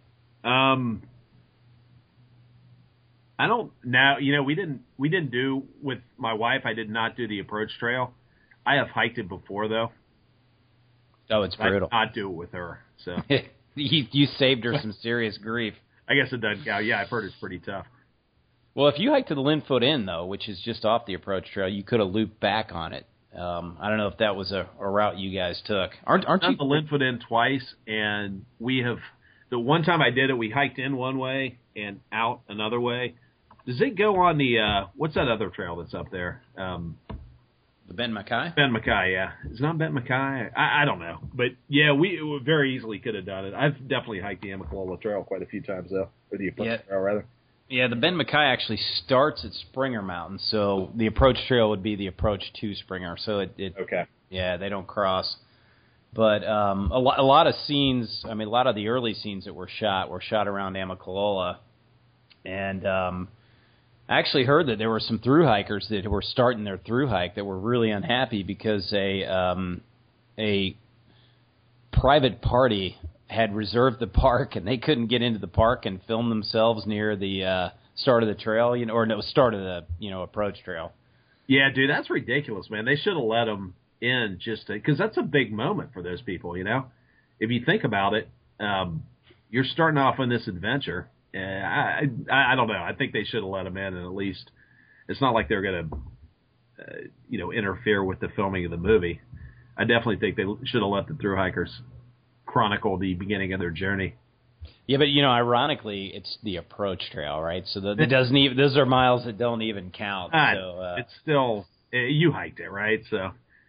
[SPEAKER 2] I don't now. You know, we didn't do with my wife. I did not do the approach trail. I have hiked it before though.
[SPEAKER 1] Oh, it's brutal.
[SPEAKER 2] I did not do it with her. So
[SPEAKER 1] you saved her some serious grief.
[SPEAKER 2] I guess it doesn't count. Yeah, I've heard it's pretty tough.
[SPEAKER 1] Well, if you hiked to the Linfoot Inn though, which is just off the approach trail, you could have looped back on it. I don't know if that was a route you guys took. Aren't you?
[SPEAKER 2] The Linfoot Inn twice, and we have. The one time I did it, we hiked in one way and out another way. Does it go on the what's that other trail that's up there?
[SPEAKER 1] The Ben Mackay?
[SPEAKER 2] Ben Mackay, yeah. Is it not Ben Mackay? I don't know. But, yeah, we very easily could have done it. I've definitely hiked the Amicalola Trail quite a few times, though. Or the approach trail, rather.
[SPEAKER 1] Yeah, the Ben Mackay actually starts at Springer Mountain, so the approach trail would be the approach to Springer. So it
[SPEAKER 2] okay. Yeah,
[SPEAKER 1] they don't cross. But a lot of scenes, I mean, a lot of the early scenes that were shot around Amicalola. And I actually heard that there were some thru hikers that were starting their thru hike that were really unhappy because a private party had reserved the park and they couldn't get into the park and film themselves near the start of the trail, start of the approach trail.
[SPEAKER 2] Yeah, dude, that's ridiculous, man. They should have let them in just because that's a big moment for those people. You know, if you think about it, you're starting off on this adventure. I don't know. I think they should have let them in, and at least it's not like they're going to, interfere with the filming of the movie. I definitely think they should have let the thru hikers chronicle the beginning of their journey.
[SPEAKER 1] Yeah, but ironically, it's the approach trail, right? So that doesn't even; those are miles that don't even count. So
[SPEAKER 2] it's still you hiked it, right? So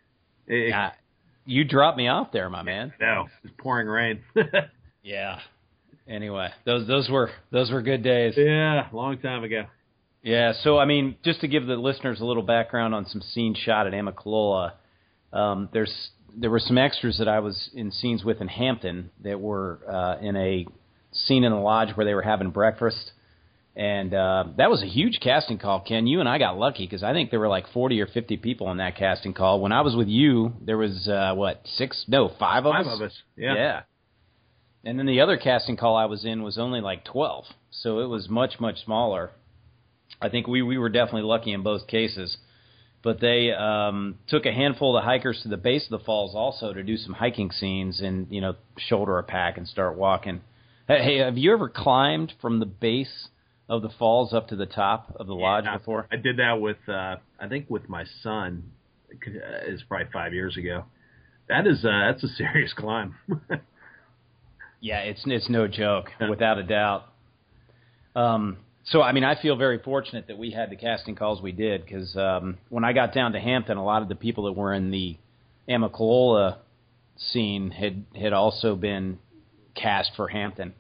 [SPEAKER 1] you dropped me off there, my man.
[SPEAKER 2] No, it's pouring rain.
[SPEAKER 1] Yeah. Anyway, those were good days.
[SPEAKER 2] Yeah, long time ago.
[SPEAKER 1] Yeah, so I mean, just to give the listeners a little background on some scenes shot at Amicalola, there were some extras that I was in scenes with in Hampton that were in a scene in a lodge where they were having breakfast, and that was a huge casting call. Ken, you and I got lucky because I think there were like 40 or 50 people on that casting call. When I was with you, there was 5 of us.
[SPEAKER 2] 5 of us.
[SPEAKER 1] Yeah. And then the other casting call I was in was only like 12, so it was much, much smaller. I think we were definitely lucky in both cases. But they took a handful of the hikers to the base of the falls also to do some hiking scenes and, shoulder a pack and start walking. Hey, have you ever climbed from the base of the falls up to the top of the lodge before?
[SPEAKER 2] I did that with, I think with my son. It's probably 5 years ago. That's a serious climb.
[SPEAKER 1] Yeah, it's no joke, without a doubt. So, I mean, I feel very fortunate that we had the casting calls we did because when I got down to Hampton, a lot of the people that were in the Amicalola scene had also been cast for Hampton.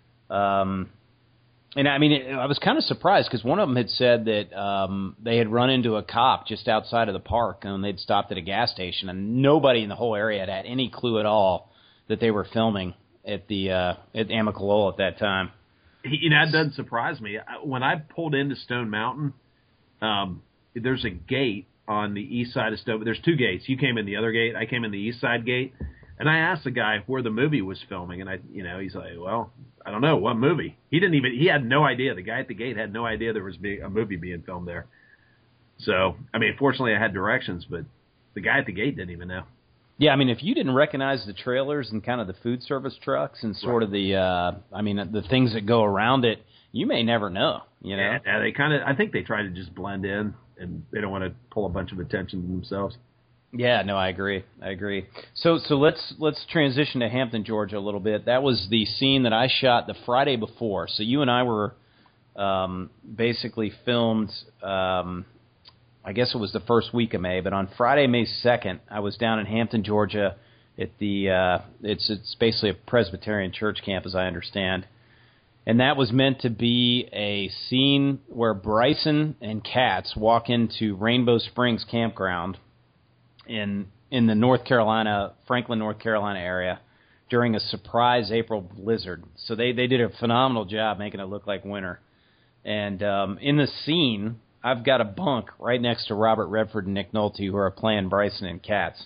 [SPEAKER 1] And, I mean, I was kind of surprised because one of them had said that they had run into a cop just outside of the park and they'd stopped at a gas station, and nobody in the whole area had any clue at all that they were filming at Amicalola at that time.
[SPEAKER 2] That doesn't surprise me. When I pulled into Stone Mountain, there's a gate on the east side of Stone. There's two gates. You came in the other gate. I came in the east side gate. And I asked the guy where the movie was filming, and he's like, well, I don't know, what movie? He had no idea. The guy at the gate had no idea there was a movie being filmed there. So, I mean, fortunately I had directions, but the guy at the gate didn't even know.
[SPEAKER 1] Yeah, I mean, if you didn't recognize the trailers and kind of the food service trucks and sort of the things that go around it, you may never know,
[SPEAKER 2] Yeah, I think they try to just blend in, and they don't want to pull a bunch of attention to themselves.
[SPEAKER 1] Yeah, no, I agree. So let's transition to Hampton, Georgia a little bit. That was the scene that I shot the Friday before. So you and I were basically filmed, I guess it was the first week of May, but on Friday, May 2nd, I was down in Hampton, Georgia at the it's basically a Presbyterian church camp, as I understand. And that was meant to be a scene where Bryson and Katz walk into Rainbow Springs Campground in the Franklin, North Carolina area during a surprise April blizzard. So they did a phenomenal job making it look like winter. And in the scene, I've got a bunk right next to Robert Redford and Nick Nolte, who are playing Bryson and Katz.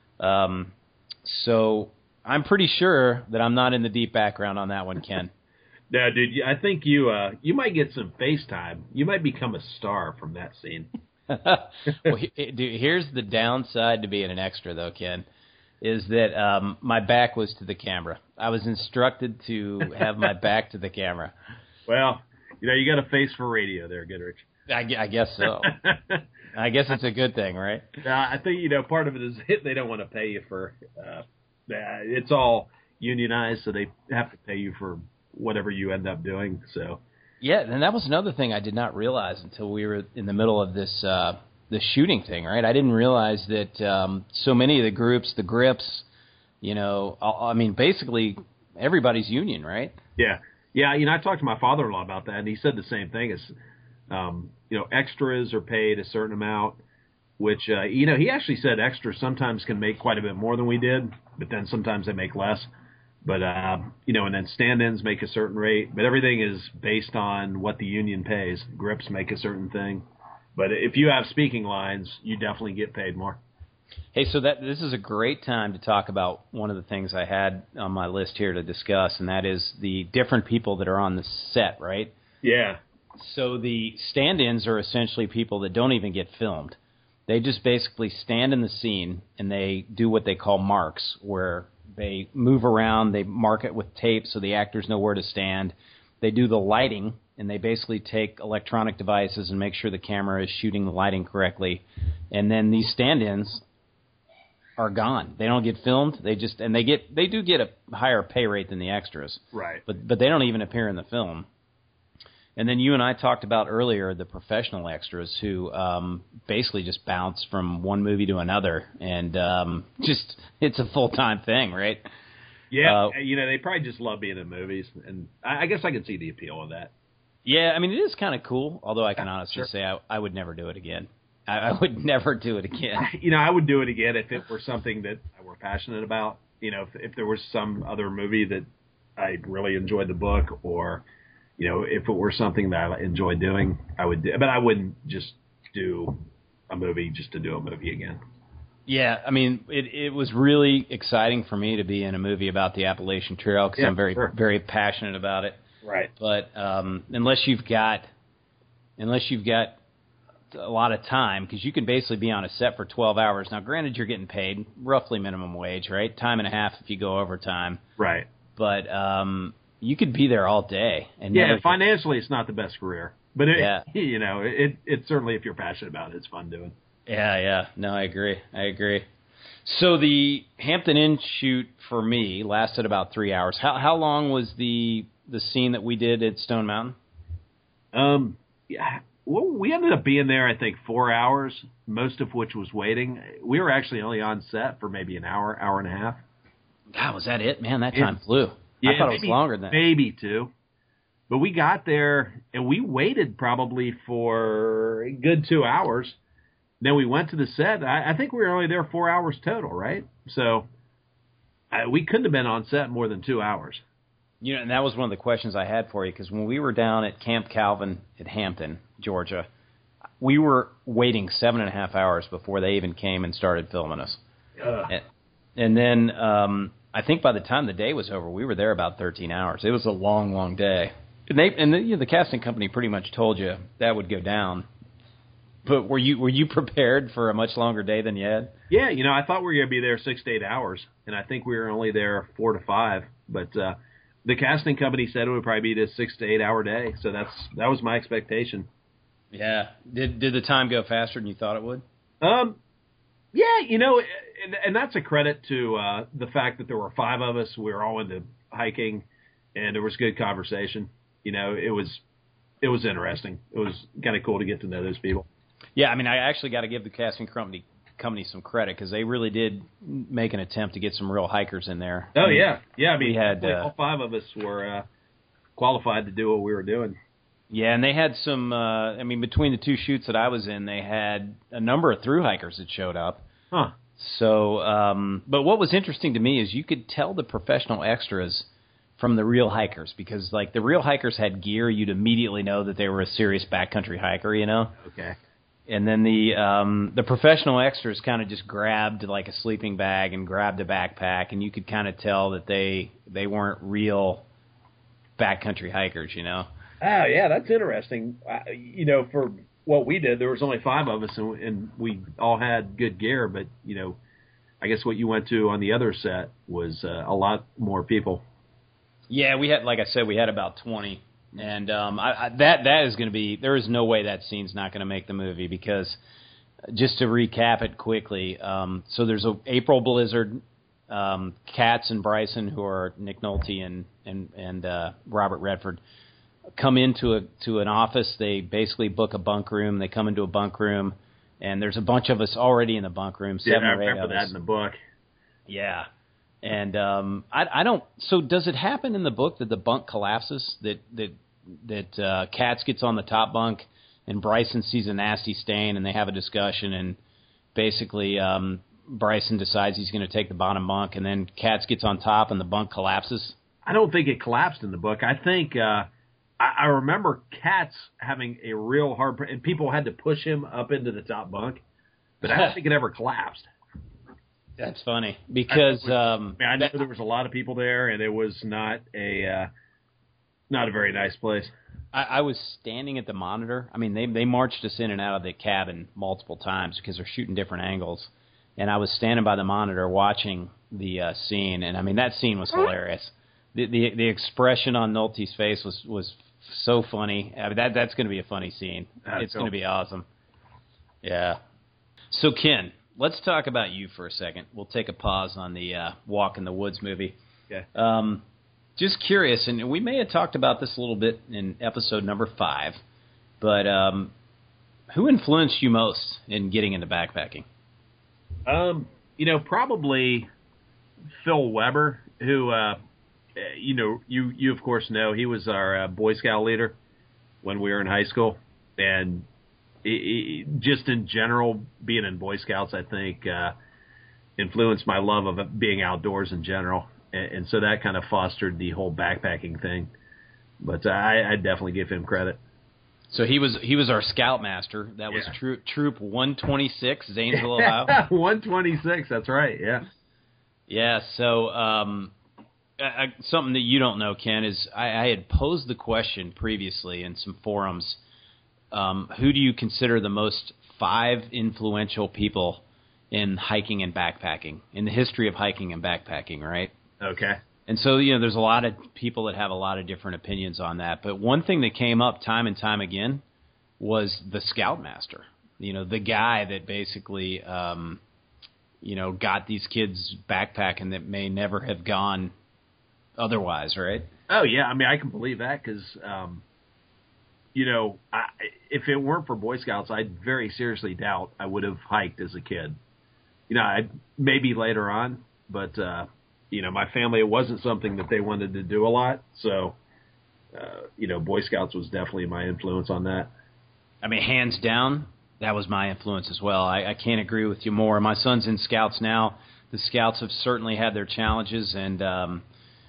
[SPEAKER 1] So I'm pretty sure that I'm not in the deep background on that one, Ken.
[SPEAKER 2] No, dude, I think you might get some FaceTime. You might become a star from that scene.
[SPEAKER 1] Well, dude, here's the downside to being an extra, though, Ken, is that my back was to the camera. I was instructed to have my back to the camera.
[SPEAKER 2] Well, you got a face for radio there, Goodrich.
[SPEAKER 1] I guess so. I guess it's a good thing, right?
[SPEAKER 2] I think, part of it is they don't want to pay you for it's all unionized, so they have to pay you for whatever you end up doing, so...
[SPEAKER 1] Yeah, and that was another thing I did not realize until we were in the middle of this shooting thing, right? I didn't realize that so many of the groups, the Grips, I mean, basically everybody's union, right?
[SPEAKER 2] Yeah. Yeah, I talked to my father-in-law about that, and he said the same thing. Extras are paid a certain amount, which, he actually said extras sometimes can make quite a bit more than we did, but then sometimes they make less. But, and then stand-ins make a certain rate. But everything is based on what the union pays. Grips make a certain thing. But if you have speaking lines, you definitely get paid more.
[SPEAKER 1] Hey, so this is a great time to talk about one of the things I had on my list here to discuss, and that is the different people that are on the set, right?
[SPEAKER 2] Yeah.
[SPEAKER 1] So the stand-ins are essentially people that don't even get filmed. They just basically stand in the scene, and they do what they call marks, where they move around, they mark it with tape so the actors know where to stand. They do the lighting, and they basically take electronic devices and make sure the camera is shooting the lighting correctly. And then these stand-ins are gone. They don't get filmed. They do get a higher pay rate than the extras.
[SPEAKER 2] Right.
[SPEAKER 1] But they don't even appear in the film. And then you and I talked about earlier the professional extras who basically just bounce from one movie to another, and it's a full-time thing, right?
[SPEAKER 2] Yeah, they probably just love being in movies, and I guess I can see the appeal of that.
[SPEAKER 1] Yeah, I mean, it is kind of cool, although I can honestly say I would never do it again. I would never do it again.
[SPEAKER 2] I would do it again if it were something that I were passionate about. If there was some other movie that I really enjoyed the book, or if it were something that I enjoyed doing, I would do, but I wouldn't just do a movie just to do a movie again.
[SPEAKER 1] Yeah, I mean, it was really exciting for me to be in a movie about the Appalachian Trail because I'm very, very passionate about it.
[SPEAKER 2] Right.
[SPEAKER 1] But unless you've got a lot of time, because you can basically be on a set for 12 hours. Now, granted, you're getting paid roughly minimum wage, right? Time and a half if you go overtime.
[SPEAKER 2] Right.
[SPEAKER 1] But you could be there all day. And
[SPEAKER 2] financially, it's not the best career. But, it certainly, if you're passionate about it, it's fun doing.
[SPEAKER 1] Yeah. No, I agree. So the Hampton Inn shoot for me lasted about 3 hours. How long was the scene that we did at Stone Mountain?
[SPEAKER 2] Yeah. Well, we ended up being there, I think, 4 hours, most of which was waiting. We were actually only on set for maybe an hour, hour and a half.
[SPEAKER 1] God, was that it, man? That time flew.
[SPEAKER 2] Yeah,
[SPEAKER 1] I thought it was longer than that.
[SPEAKER 2] Maybe 2. But we got there, and we waited probably for a good 2 hours. Then we went to the set. I think we were only there 4 hours total, right? So we couldn't have been on set more than 2 hours.
[SPEAKER 1] You know, and that was one of the questions I had for you, because when we were down at Camp Calvin at Hampton, Georgia, we were waiting 7.5 hours before they even came and started filming us. And then I think by the time the day was over, we were there about 13 hours. It was a long, long day. And the casting company pretty much told you that would go down. But were you prepared for a much longer day than you had?
[SPEAKER 2] Yeah, I thought we were going to be there 6 to 8 hours, and I think we were only there 4 to 5. But the casting company said it would probably be a 6 to 8 hour day, so that was my expectation.
[SPEAKER 1] Yeah. Did the time go faster than you thought it would?
[SPEAKER 2] Yeah, and that's a credit to the fact that there were 5 of us. We were all into hiking, and there was good conversation. It was interesting. It was kind of cool to get to know those people.
[SPEAKER 1] Yeah, I mean, I actually got to give the casting company some credit, because they really did make an attempt to get some real hikers in there.
[SPEAKER 2] Oh, yeah. Yeah, I mean,
[SPEAKER 1] we had,
[SPEAKER 2] all 5 of us were qualified to do what we were doing.
[SPEAKER 1] Yeah, and they had some, between the 2 shoots that I was in, they had a number of thru hikers that showed up.
[SPEAKER 2] Huh.
[SPEAKER 1] So, but what was interesting to me is you could tell the professional extras from the real hikers, because, like, the real hikers had gear, you'd immediately know that they were a serious backcountry hiker,
[SPEAKER 2] Okay.
[SPEAKER 1] And then the professional extras kind of just grabbed like a sleeping bag and grabbed a backpack, and you could kind of tell that they weren't real backcountry hikers, Oh,
[SPEAKER 2] yeah, that's interesting. For what we did, there was only 5 of us, and we all had good gear. But I guess what you went to on the other set was a lot more people.
[SPEAKER 1] Yeah, we had, like I said, we had about 20. And that is going to be – there is no way that scene's not going to make the movie, because just to recap it quickly, so there's a April blizzard. Katz and Bryson, who are Nick Nolte and Robert Redford, come into an office. They basically book a bunk room. They come into a bunk room, and there's a bunch of us already in the bunk room, 7 or 8 of us.
[SPEAKER 2] I remember that in the book.
[SPEAKER 1] Yeah. And I don't. So does it happen in the book that the bunk collapses? That Katz gets on the top bunk and Bryson sees a nasty stain, and they have a discussion, and basically Bryson decides he's going to take the bottom bunk, and then Katz gets on top and the bunk collapses?
[SPEAKER 2] I don't think it collapsed in the book. I think I remember Katz having a real hard, and people had to push him up into the top bunk, but I don't think it ever collapsed.
[SPEAKER 1] That's funny, because
[SPEAKER 2] I know there was a lot of people there, and it was not a very nice place.
[SPEAKER 1] I was standing at the monitor. I mean, they marched us in and out of the cabin multiple times because they're shooting different angles, and I was standing by the monitor watching the scene, and I mean, that scene was hilarious. The expression on Nolte's face was so funny. I mean, that's going to be a funny scene. It's going to be awesome. Yeah. So Ken, let's talk about you for a second. We'll take a pause on the Walk in the Woods movie.
[SPEAKER 2] Okay.
[SPEAKER 1] Just curious, and we may have talked about this a little bit in episode number 5, but who influenced you most in getting into backpacking?
[SPEAKER 2] Probably Phil Weber, who, you of course know. He was our Boy Scout leader when we were in high school, and just in general, being in Boy Scouts, I think, influenced my love of being outdoors in general. And so that kind of fostered the whole backpacking thing. But I definitely give him credit.
[SPEAKER 1] So he was our scoutmaster. That was Troop 126, Zanesville, Ohio.
[SPEAKER 2] 126, that's right, yeah.
[SPEAKER 1] Yeah, so something that you don't know, Ken, is I had posed the question previously in some forums. Who do you consider the most 5 influential people in hiking and backpacking, in the history of hiking and backpacking, right?
[SPEAKER 2] Okay.
[SPEAKER 1] And so, there's a lot of people that have a lot of different opinions on that. But one thing that came up time and time again was the Scoutmaster. The guy that basically, got these kids backpacking that may never have gone otherwise, right?
[SPEAKER 2] Oh, yeah. I mean, I can believe that because, if it weren't for Boy Scouts, I very seriously doubt I would have hiked as a kid. Maybe later on, but my family, it wasn't something that they wanted to do a lot. So, Boy Scouts was definitely my influence on that.
[SPEAKER 1] I mean, hands down, that was my influence as well. I can't agree with you more. My son's in Scouts now. The Scouts have certainly had their challenges, and I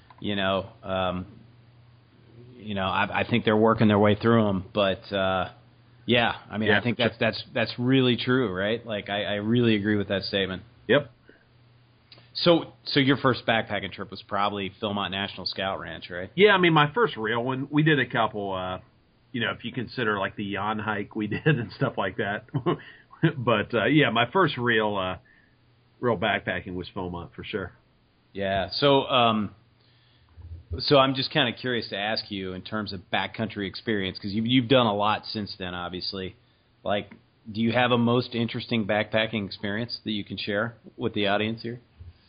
[SPEAKER 1] think they're working their way through them. But I think that's really true, right? Like I really agree with that statement.
[SPEAKER 2] Yep.
[SPEAKER 1] So your first backpacking trip was probably Philmont National Scout Ranch, right?
[SPEAKER 2] Yeah, I mean, my first real one, we did a couple, if you consider like the Jan hike we did and stuff like that. But, my first real backpacking was Philmont for sure.
[SPEAKER 1] Yeah. So I'm just kind of curious to ask you in terms of backcountry experience, because you've done a lot since then, obviously. Like, do you have a most interesting backpacking experience that you can share with the audience here?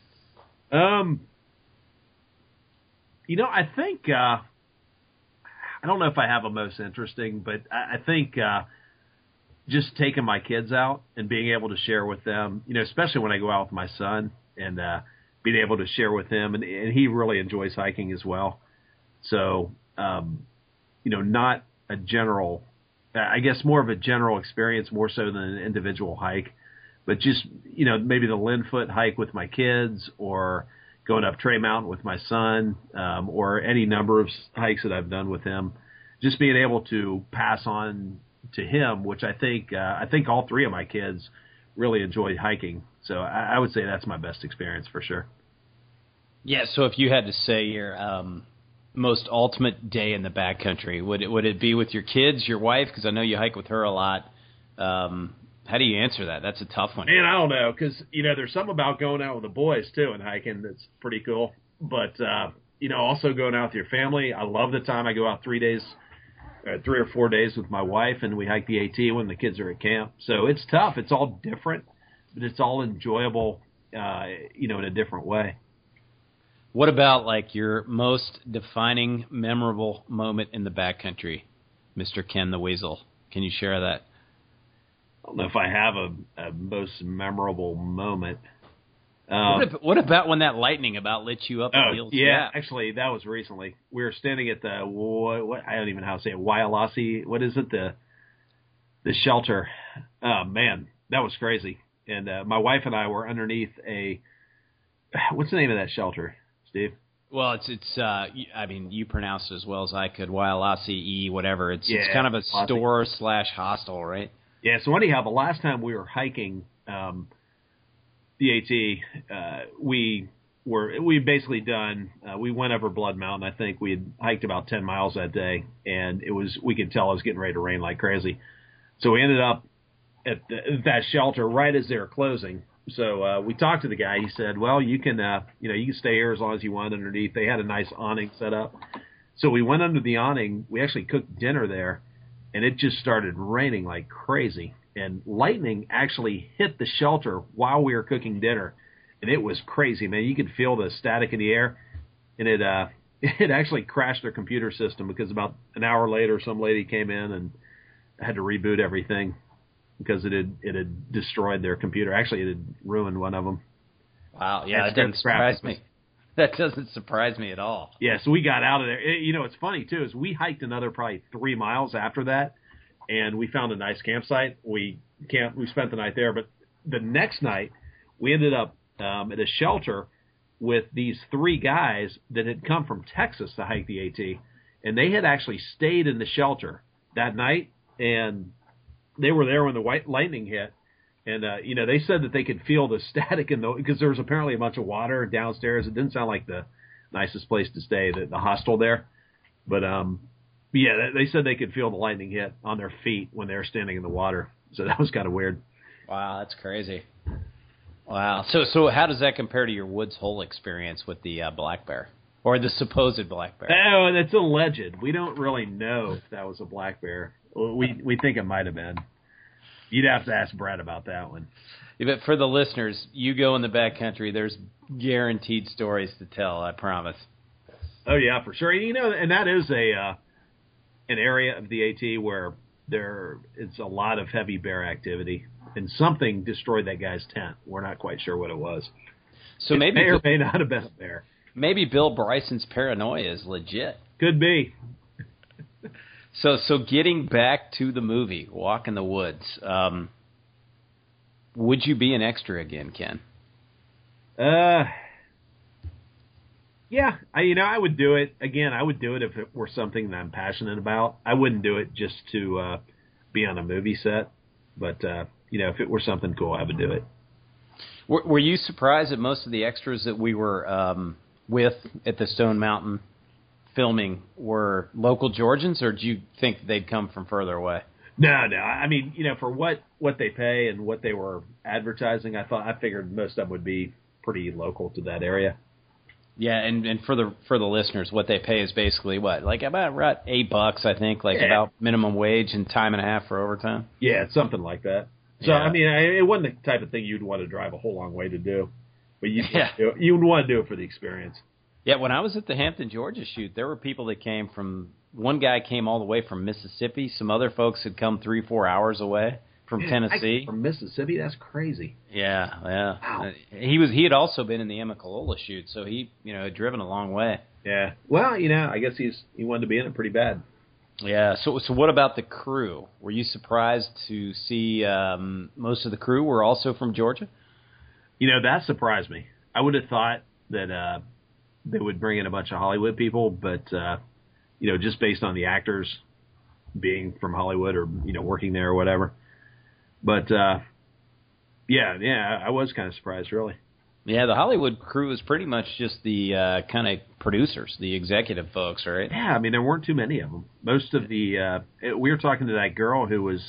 [SPEAKER 2] I think, I don't know if I have a most interesting, but I think just taking my kids out and being able to share with them, especially when I go out with my son and being able to share with him, and he really enjoys hiking as well. So, not a general, I guess more of a general experience more so than an individual hike. But just, maybe the Linfoot hike with my kids or going up Tray Mountain with my son or any number of hikes that I've done with him, just being able to pass on to him, which I think all three of my kids really enjoyed hiking. So I would say that's my best experience for sure.
[SPEAKER 1] Yeah, so if you had to say your most ultimate day in the backcountry, would it be with your kids, your wife? Because I know you hike with her a lot. How do you answer that? That's a tough one.
[SPEAKER 2] Man, I don't know, because, there's something about going out with the boys, too, and hiking that's pretty cool. But, also going out with your family. I love the time I go out 3 or 4 days with my wife, and we hike the AT when the kids are at camp. So it's tough. It's all different, but it's all enjoyable, in a different way.
[SPEAKER 1] What about, like, your most defining, memorable moment in the backcountry, Mr. Ken the Weasel? Can you share that?
[SPEAKER 2] I don't know if I have a most memorable moment.
[SPEAKER 1] What about when that lightning about lit you up?
[SPEAKER 2] Yeah, actually, that was recently. We were standing at the, what I don't even know how to say it, Waialasi. What is it? The shelter. Oh, man, that was crazy. And my wife and I were underneath what's the name of that shelter, Steve?
[SPEAKER 1] Well, it's I mean, you pronounced it as well as I could, Waialasi, whatever. It's kind of a store/hostel, right?
[SPEAKER 2] Yeah, so anyhow, the last time we were hiking the AT, we basically done, we went over Blood Mountain. I think we had hiked about 10 miles that day, and we could tell it was getting ready to rain like crazy. So we ended up at that shelter right as they were closing. So we talked to the guy. He said, well, you can stay here as long as you want underneath. They had a nice awning set up. So we went under the awning. We actually cooked dinner there. And it just started raining like crazy. And lightning actually hit the shelter while we were cooking dinner. And it was crazy, man. You could feel the static in the air. And it actually crashed their computer system because about an hour later, some lady came in and had to reboot everything because it had destroyed their computer. Actually, it had ruined one of them.
[SPEAKER 1] Wow, yeah, that doesn't surprise me. That doesn't surprise me at all.
[SPEAKER 2] Yeah, so we got out of there. It's funny, too, is we hiked another probably 3 miles after that, and we found a nice campsite. We spent the night there, but the next night, we ended up at a shelter with these 3 guys that had come from Texas to hike the AT, and they had actually stayed in the shelter that night, and they were there when the white lightning hit. And, they said that they could feel the static because there was apparently a bunch of water downstairs. It didn't sound like the nicest place to stay, the hostel there. But, they said they could feel the lightning hit on their feet when they were standing in the water. So that was kind of weird.
[SPEAKER 1] Wow, that's crazy. Wow. So how does that compare to your Woods Hole experience with the black bear? Or the supposed black bear?
[SPEAKER 2] Oh, that's alleged. We don't really know if that was a black bear. We think it might have been. You'd have to ask Brad about that one.
[SPEAKER 1] Yeah, but for the listeners, you go in the backcountry, there's guaranteed stories to tell, I promise.
[SPEAKER 2] Oh, yeah, for sure. And that is an area of the AT where it's a lot of heavy bear activity, and something destroyed that guy's tent. We're not quite sure what it was.
[SPEAKER 1] So maybe
[SPEAKER 2] may or may not have been a bear.
[SPEAKER 1] Maybe Bill Bryson's paranoia is legit.
[SPEAKER 2] Could be.
[SPEAKER 1] So getting back to the movie, Walk in the Woods, would you be an extra again, Ken?
[SPEAKER 2] Yeah, I would do it again. I would do it if it were something that I'm passionate about. I wouldn't do it just to be on a movie set, but if it were something cool, I would do it.
[SPEAKER 1] Were you surprised that most of the extras that we were with at the Stone Mountain filming were local Georgians, or do you think they'd come from further away?
[SPEAKER 2] No. I mean, for what they pay and what they were advertising, I figured most of them would be pretty local to that area.
[SPEAKER 1] Yeah, and for the listeners, what they pay is basically what, like about $8, I think, about minimum wage and time and a half for overtime.
[SPEAKER 2] Yeah, something like that. So I mean, it wasn't the type of thing you'd want to drive a whole long way to do, but you'd want to do it for the experience.
[SPEAKER 1] Yeah, when I was at the Hampton, Georgia shoot, there were people that came from. One guy came all the way from Mississippi. Some other folks had come 3-4 hours away from Tennessee.
[SPEAKER 2] From Mississippi, that's crazy.
[SPEAKER 1] Yeah.
[SPEAKER 2] Wow.
[SPEAKER 1] He had also been in the Emma shoot, so he had driven a long way.
[SPEAKER 2] Yeah. Well, I guess he wanted to be in it pretty bad.
[SPEAKER 1] Yeah. So what about the crew? Were you surprised to see most of the crew were also from Georgia?
[SPEAKER 2] That surprised me. I would have thought that they would bring in a bunch of Hollywood people, but just based on the actors being from Hollywood or working there or whatever. But yeah, I was kind of surprised, really.
[SPEAKER 1] Yeah, the Hollywood crew is pretty much just the kind of producers, the executive folks, right?
[SPEAKER 2] Yeah, I mean, there weren't too many of them. Most of the we were talking to that girl who was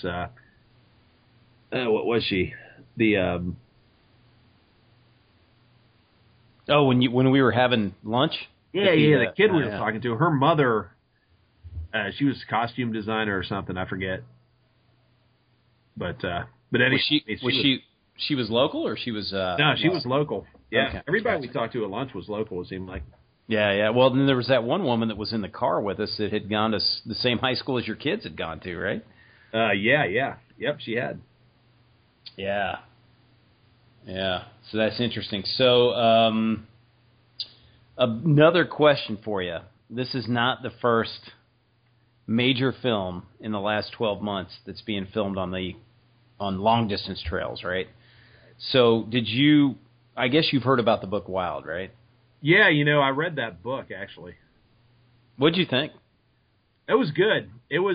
[SPEAKER 2] what was she? The
[SPEAKER 1] when we were having lunch?
[SPEAKER 2] Yeah, the kid we were talking to, her mother, she was a costume designer or something, I forget. But anyway,
[SPEAKER 1] she was local, or she was
[SPEAKER 2] no, she was local. Yeah,
[SPEAKER 1] okay.
[SPEAKER 2] Everybody we talked to at lunch was local, it seemed like.
[SPEAKER 1] Yeah. Well, then there was that one woman that was in the car with us that had gone to the same high school as your kids had gone to, right?
[SPEAKER 2] Yeah. Yep, she had.
[SPEAKER 1] Yeah. So that's interesting. So another question for you. This is not the first major film in the last 12 months that's being filmed on long distance trails, right? So I guess you've heard about the book Wild, right?
[SPEAKER 2] Yeah, I read that book actually.
[SPEAKER 1] What'd you think?
[SPEAKER 2] It was good. It was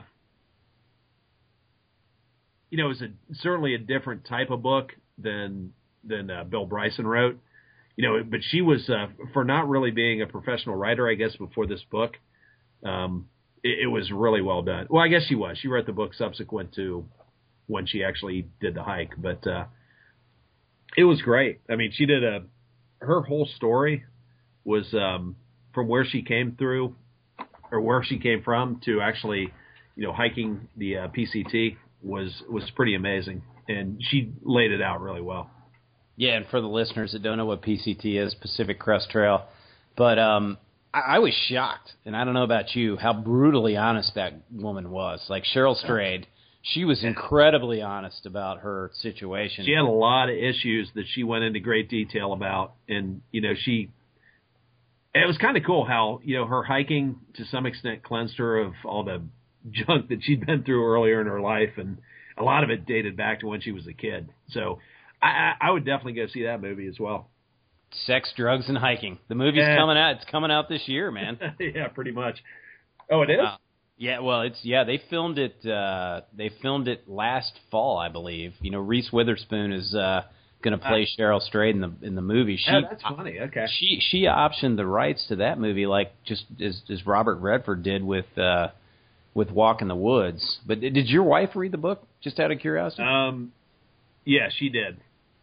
[SPEAKER 2] it was certainly a different type of book than Bill Bryson wrote. But she was for not really being a professional writer, I guess, before this book. It was really well done. Well, I guess she was. She wrote the book subsequent to when she actually did the hike, but it was great. I mean, she did her whole story was from where she came through, or where she came from, to actually, hiking the PCT was pretty amazing, and she laid it out really well.
[SPEAKER 1] Yeah, and for the listeners that don't know what PCT is, Pacific Crest Trail, but I was shocked, and I don't know about you, how brutally honest that woman was. Like Cheryl Strayed, she was incredibly honest about her situation.
[SPEAKER 2] She had a lot of issues that she went into great detail about, and it was kind of cool how her hiking to some extent cleansed her of all the junk that she'd been through earlier in her life, and a lot of it dated back to when she was a kid. So I would definitely go see that movie as well.
[SPEAKER 1] Sex, Drugs, and Hiking. The movie's coming out. It's coming out this year, man.
[SPEAKER 2] Yeah, pretty much. Oh, it is?
[SPEAKER 1] Yeah, well, they filmed it. They filmed it last fall, I believe. Reese Witherspoon is going to play Cheryl Strayed in the movie.
[SPEAKER 2] That's funny. Okay.
[SPEAKER 1] She optioned the rights to that movie, like just as Robert Redford did with Walk in the Woods. But did your wife read the book? Just out of curiosity.
[SPEAKER 2] Yeah, she did.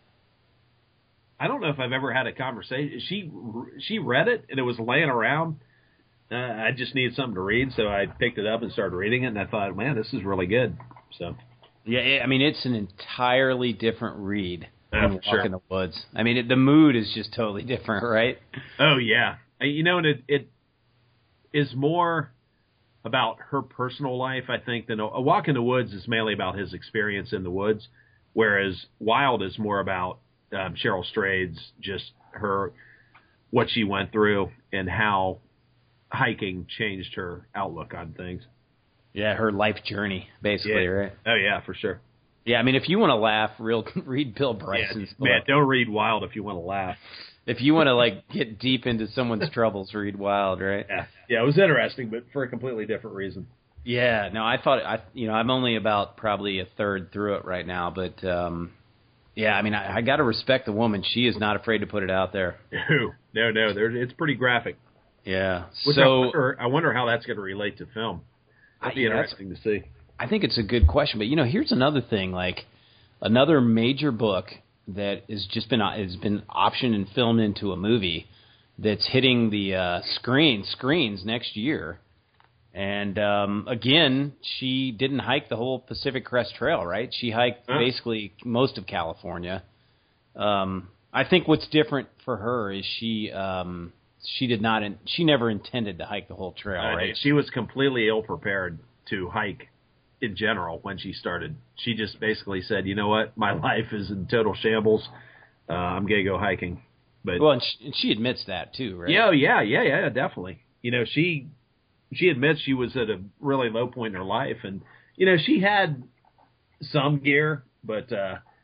[SPEAKER 2] I don't know if I've ever had a conversation. She read it, and it was laying around. I just needed something to read, so I picked it up and started reading it, and I thought, man, this is really good. So,
[SPEAKER 1] yeah, I mean, it's an entirely different read than Walk in the Woods. I mean, the mood is just totally different, right?
[SPEAKER 2] Oh, yeah. And it is more about her personal life, I think, than A Walk in the Woods is mainly about his experience in the woods, whereas Wild is more about Cheryl Strayed's, just what she went through and how hiking changed her outlook on things.
[SPEAKER 1] Yeah, her life journey, basically, right?
[SPEAKER 2] Oh, yeah, for sure.
[SPEAKER 1] Yeah, I mean, if you want to laugh, read Bill Bryson's book.
[SPEAKER 2] Man, don't read Wild if you want to laugh.
[SPEAKER 1] If you want to, get deep into someone's troubles, read Wild, right?
[SPEAKER 2] Yeah, it was interesting, but for a completely different reason.
[SPEAKER 1] Yeah, no, I'm only about probably a third through it right now, but, yeah, I mean, I got to respect the woman. She is not afraid to put it out there.
[SPEAKER 2] No, it's pretty graphic.
[SPEAKER 1] Yeah.
[SPEAKER 2] Which I wonder how that's going to relate to film. That'd be interesting to see.
[SPEAKER 1] I think it's a good question, but here's another thing, another major book that has been optioned and filmed into a movie that's hitting the screens next year. And again, she didn't hike the whole Pacific Crest Trail, right? She hiked basically most of California. I think what's different for her is she never intended to hike the whole trail, right?
[SPEAKER 2] She was completely ill prepared to hike in general when she started. She just basically said, "You know what? My life is in total shambles. I'm gonna go hiking." But
[SPEAKER 1] and she admits that too, right?
[SPEAKER 2] Yeah, definitely. She admits she was at a really low point in her life, and she had some gear, but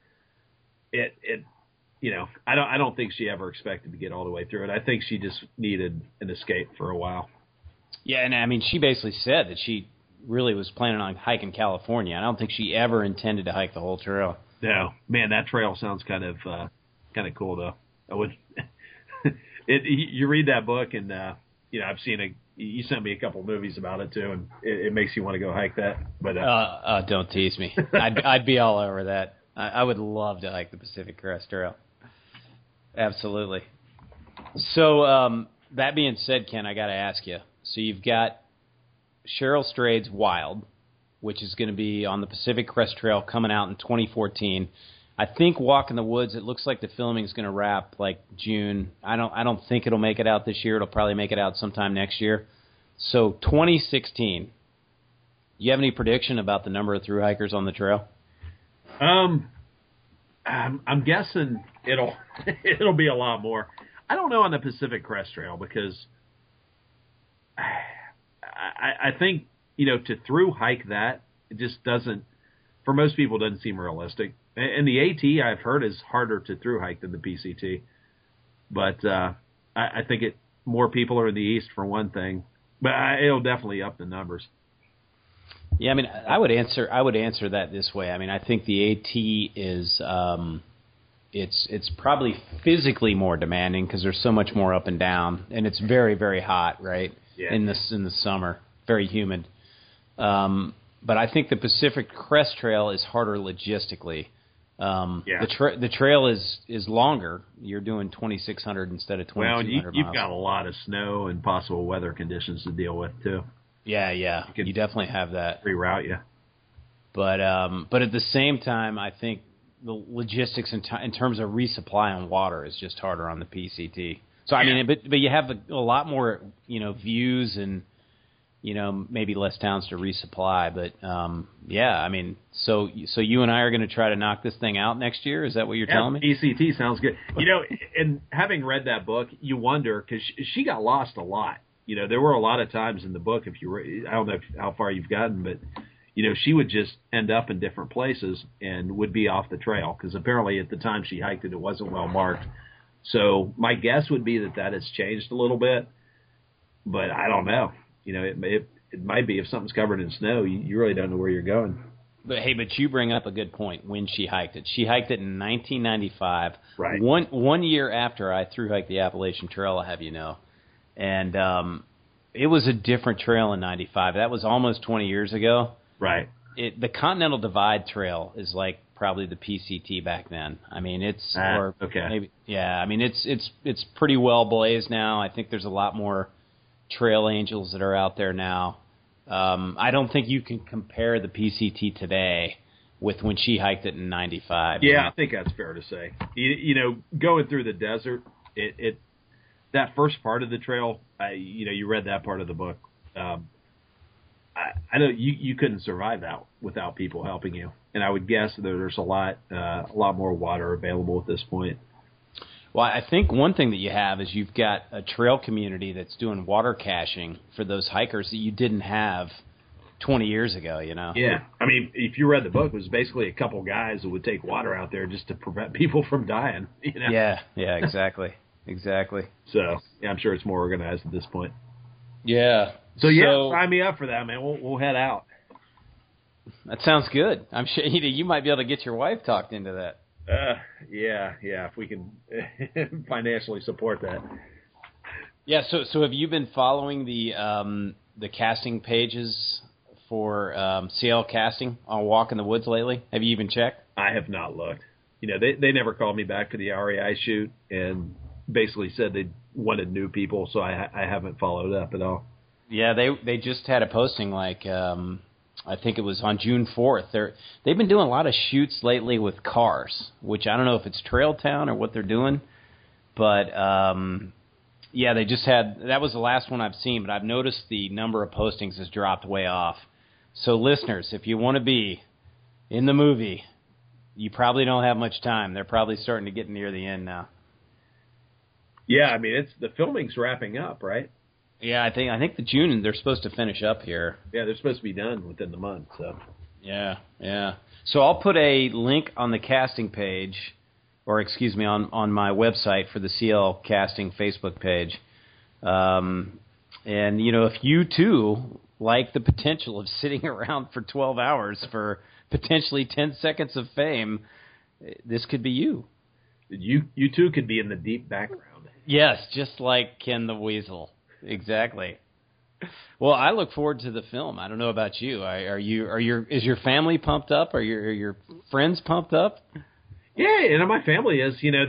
[SPEAKER 2] I don't think she ever expected to get all the way through it. I think she just needed an escape for a while.
[SPEAKER 1] Yeah, and I mean, she basically said that she really was planning on hiking California. I don't think she ever intended to hike the whole trail.
[SPEAKER 2] No, man, that trail sounds kind of cool though. I would. You read that book, and I've seen you sent me a couple movies about it too, and it makes you want to go hike that. But
[SPEAKER 1] don't tease me. I'd be all over that. I would love to hike the Pacific Crest Trail. Absolutely. So that being said, Ken, I got to ask you. So you've got Cheryl Strayed's Wild, which is going to be on the Pacific Crest Trail coming out in 2014. I think Walk in the Woods, it looks like the filming is going to wrap June. I don't think it'll make it out this year. It'll probably make it out sometime next year. So 2016, you have any prediction about the number of thru hikers on the trail?
[SPEAKER 2] I'm guessing it'll be a lot more. I don't know on the Pacific Crest Trail because I think to through hike that, it just doesn't, for most people, doesn't seem realistic. And the AT I've heard is harder to through hike than the PCT, but I think more people are in the east for one thing, but it'll definitely up the numbers.
[SPEAKER 1] Yeah, I mean, I would answer that this way. I mean, I think the AT is it's probably physically more demanding because there's so much more up and down, and it's very, very hot, right?
[SPEAKER 2] Yeah.
[SPEAKER 1] In the summer, very humid. But I think the Pacific Crest Trail is harder logistically. The trail is longer. You're doing 2,600 instead of 2,200 miles.
[SPEAKER 2] You've got a lot of snow and possible weather conditions to deal with too.
[SPEAKER 1] Yeah, you definitely have that.
[SPEAKER 2] Reroute you.
[SPEAKER 1] But at the same time, I think the logistics in terms of resupply on water is just harder on the PCT. So I mean, but you have a lot more views and maybe less towns to resupply. But I mean, so you and I are going to try to knock this thing out next year. Is that what you're telling me?
[SPEAKER 2] PCT sounds good. And having read that book, you wonder because she got lost a lot. There were a lot of times in the book, I don't know how far you've gotten, but, she would just end up in different places and would be off the trail because apparently at the time she hiked it wasn't well marked. So my guess would be that has changed a little bit, but I don't know. It might be if something's covered in snow, you really don't know where you're going.
[SPEAKER 1] But you bring up a good point when she hiked it. She hiked it in 1995.
[SPEAKER 2] Right.
[SPEAKER 1] One year after I thru hiked the Appalachian Trail, I'll have you know. And it was a different trail in 95. That was almost 20 years ago.
[SPEAKER 2] Right.
[SPEAKER 1] The Continental Divide Trail is like probably the PCT back then. I mean, it's
[SPEAKER 2] okay.
[SPEAKER 1] I mean, it's pretty well blazed now. I think there's a lot more trail angels that are out there now. I don't think you can compare the PCT today with when she hiked it in 95.
[SPEAKER 2] Yeah, I think that's fair to say. Going through the desert, that first part of the trail, you read that part of the book. I know you couldn't survive that without people helping you. And I would guess that there's a lot more water available at this point.
[SPEAKER 1] Well, I think one thing that you have is you've got a trail community that's doing water caching for those hikers that you didn't have 20 years ago, you know?
[SPEAKER 2] Yeah. I mean, if you read the book, it was basically a couple guys who would take water out there just to prevent people from dying, you know?
[SPEAKER 1] Yeah, exactly. Exactly.
[SPEAKER 2] So, yeah, I'm sure it's more organized at this point.
[SPEAKER 1] Yeah.
[SPEAKER 2] So sign me up for that, man. We'll head out.
[SPEAKER 1] That sounds good. I'm sure you might be able to get your wife talked into that.
[SPEAKER 2] Yeah, if we can financially support that.
[SPEAKER 1] Yeah, so have you been following the casting pages for CL casting on Walk in the Woods lately? Have you even checked?
[SPEAKER 2] I have not looked. You know, they never called me back for the REI shoot and basically said they wanted new people, so I haven't followed up at all.
[SPEAKER 1] Yeah, they just had a posting like I think it was on June 4th. They've been doing a lot of shoots lately with cars, which I don't know if it's Trail Town or what they're doing, but yeah, they just had, that was the last one I've seen, but I've noticed the number of postings has dropped way off. So listeners, if you want to be in the movie, you probably don't have much time. They're probably starting to get near the end now.
[SPEAKER 2] Yeah, I mean, the filming's wrapping up, right?
[SPEAKER 1] Yeah, I think the June they're supposed to finish up here.
[SPEAKER 2] Yeah, they're supposed to be done within the month. So.
[SPEAKER 1] Yeah. So I'll put a link on the casting page, or excuse me, on my website for the CL Casting Facebook page. And you know, if you too like the potential of sitting around for 12 hours for potentially 10 seconds of fame, this could be you.
[SPEAKER 2] You too could be in the deep background.
[SPEAKER 1] Yes, just like Ken the Weasel. Exactly. Well, I look forward to the film. I don't know about you. Is your family pumped up? Are your friends pumped up?
[SPEAKER 2] Yeah, and my family is. You know,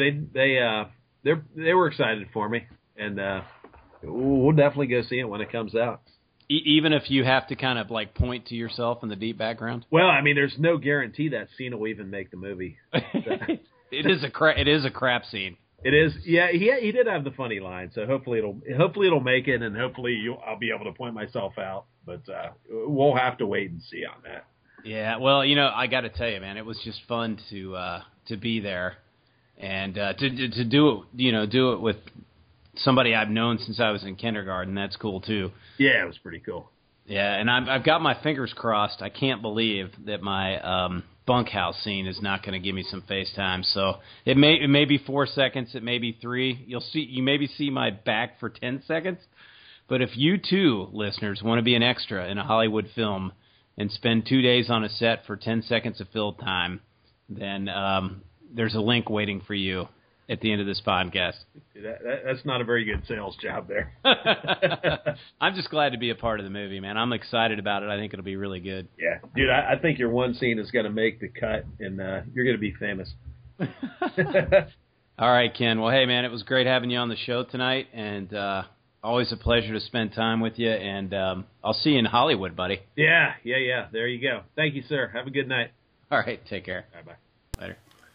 [SPEAKER 2] they were excited for me, and we'll definitely go see it when it comes out.
[SPEAKER 1] Even if you have to kind of like point to yourself in the deep background.
[SPEAKER 2] Well, I mean, there's no guarantee that scene will even make the movie.
[SPEAKER 1] It is a crap scene.
[SPEAKER 2] It is, yeah. He did have the funny line, so hopefully it'll make it, and hopefully I'll be able to point myself out. But we'll have to wait and see on that.
[SPEAKER 1] Yeah, well, you know, I got to tell you, man, it was just fun to be there and to do it with somebody I've known since I was in kindergarten. That's cool too.
[SPEAKER 2] Yeah, it was pretty cool.
[SPEAKER 1] Yeah, and I've got my fingers crossed. I can't believe that my bunkhouse scene is not going to give me some FaceTime. So it may be 4 seconds, it may be 3. You maybe see my back for 10 seconds. But if you too, listeners, want to be an extra in a Hollywood film and spend 2 days on a set for 10 seconds of fill time, then there's a link waiting for you at the end of this podcast.
[SPEAKER 2] That's not a very good sales job there.
[SPEAKER 1] I'm just glad to be a part of the movie, man. I'm excited about it. I think it'll be really good.
[SPEAKER 2] Yeah. Dude, I think your one scene is going to make the cut, and you're going to be famous.
[SPEAKER 1] All right, Ken. Well, hey, man, it was great having you on the show tonight, and always a pleasure to spend time with you, and I'll see you in Hollywood, buddy.
[SPEAKER 2] Yeah. There you go. Thank you, sir. Have a good night.
[SPEAKER 1] All right, take care.
[SPEAKER 2] Bye-bye.
[SPEAKER 1] Later.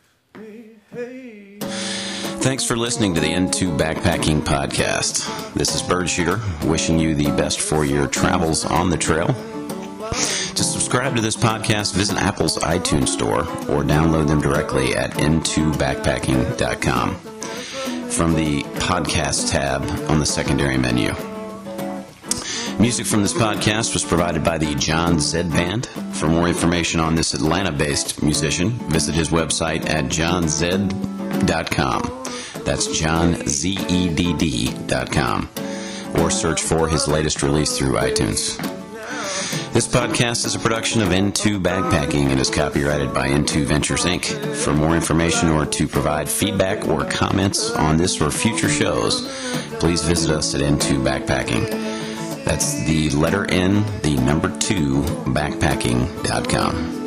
[SPEAKER 4] Thanks for listening to the N2 Backpacking Podcast. This is Bird Shooter, wishing you the best for your travels on the trail. To subscribe to this podcast, visit Apple's iTunes store or download them directly at n2backpacking.com from the podcast tab on the secondary menu. Music from this podcast was provided by the John Zed Band. For more information on this Atlanta-based musician, visit his website at johnzed.com. That's johnzedd.com. Or search for his latest release through iTunes. This podcast is a production of N2 Backpacking and is copyrighted by N2 Ventures, Inc. For more information or to provide feedback or comments on this or future shows, please visit us at N2 Backpacking. That's the letter N, the number 2, backpacking.com.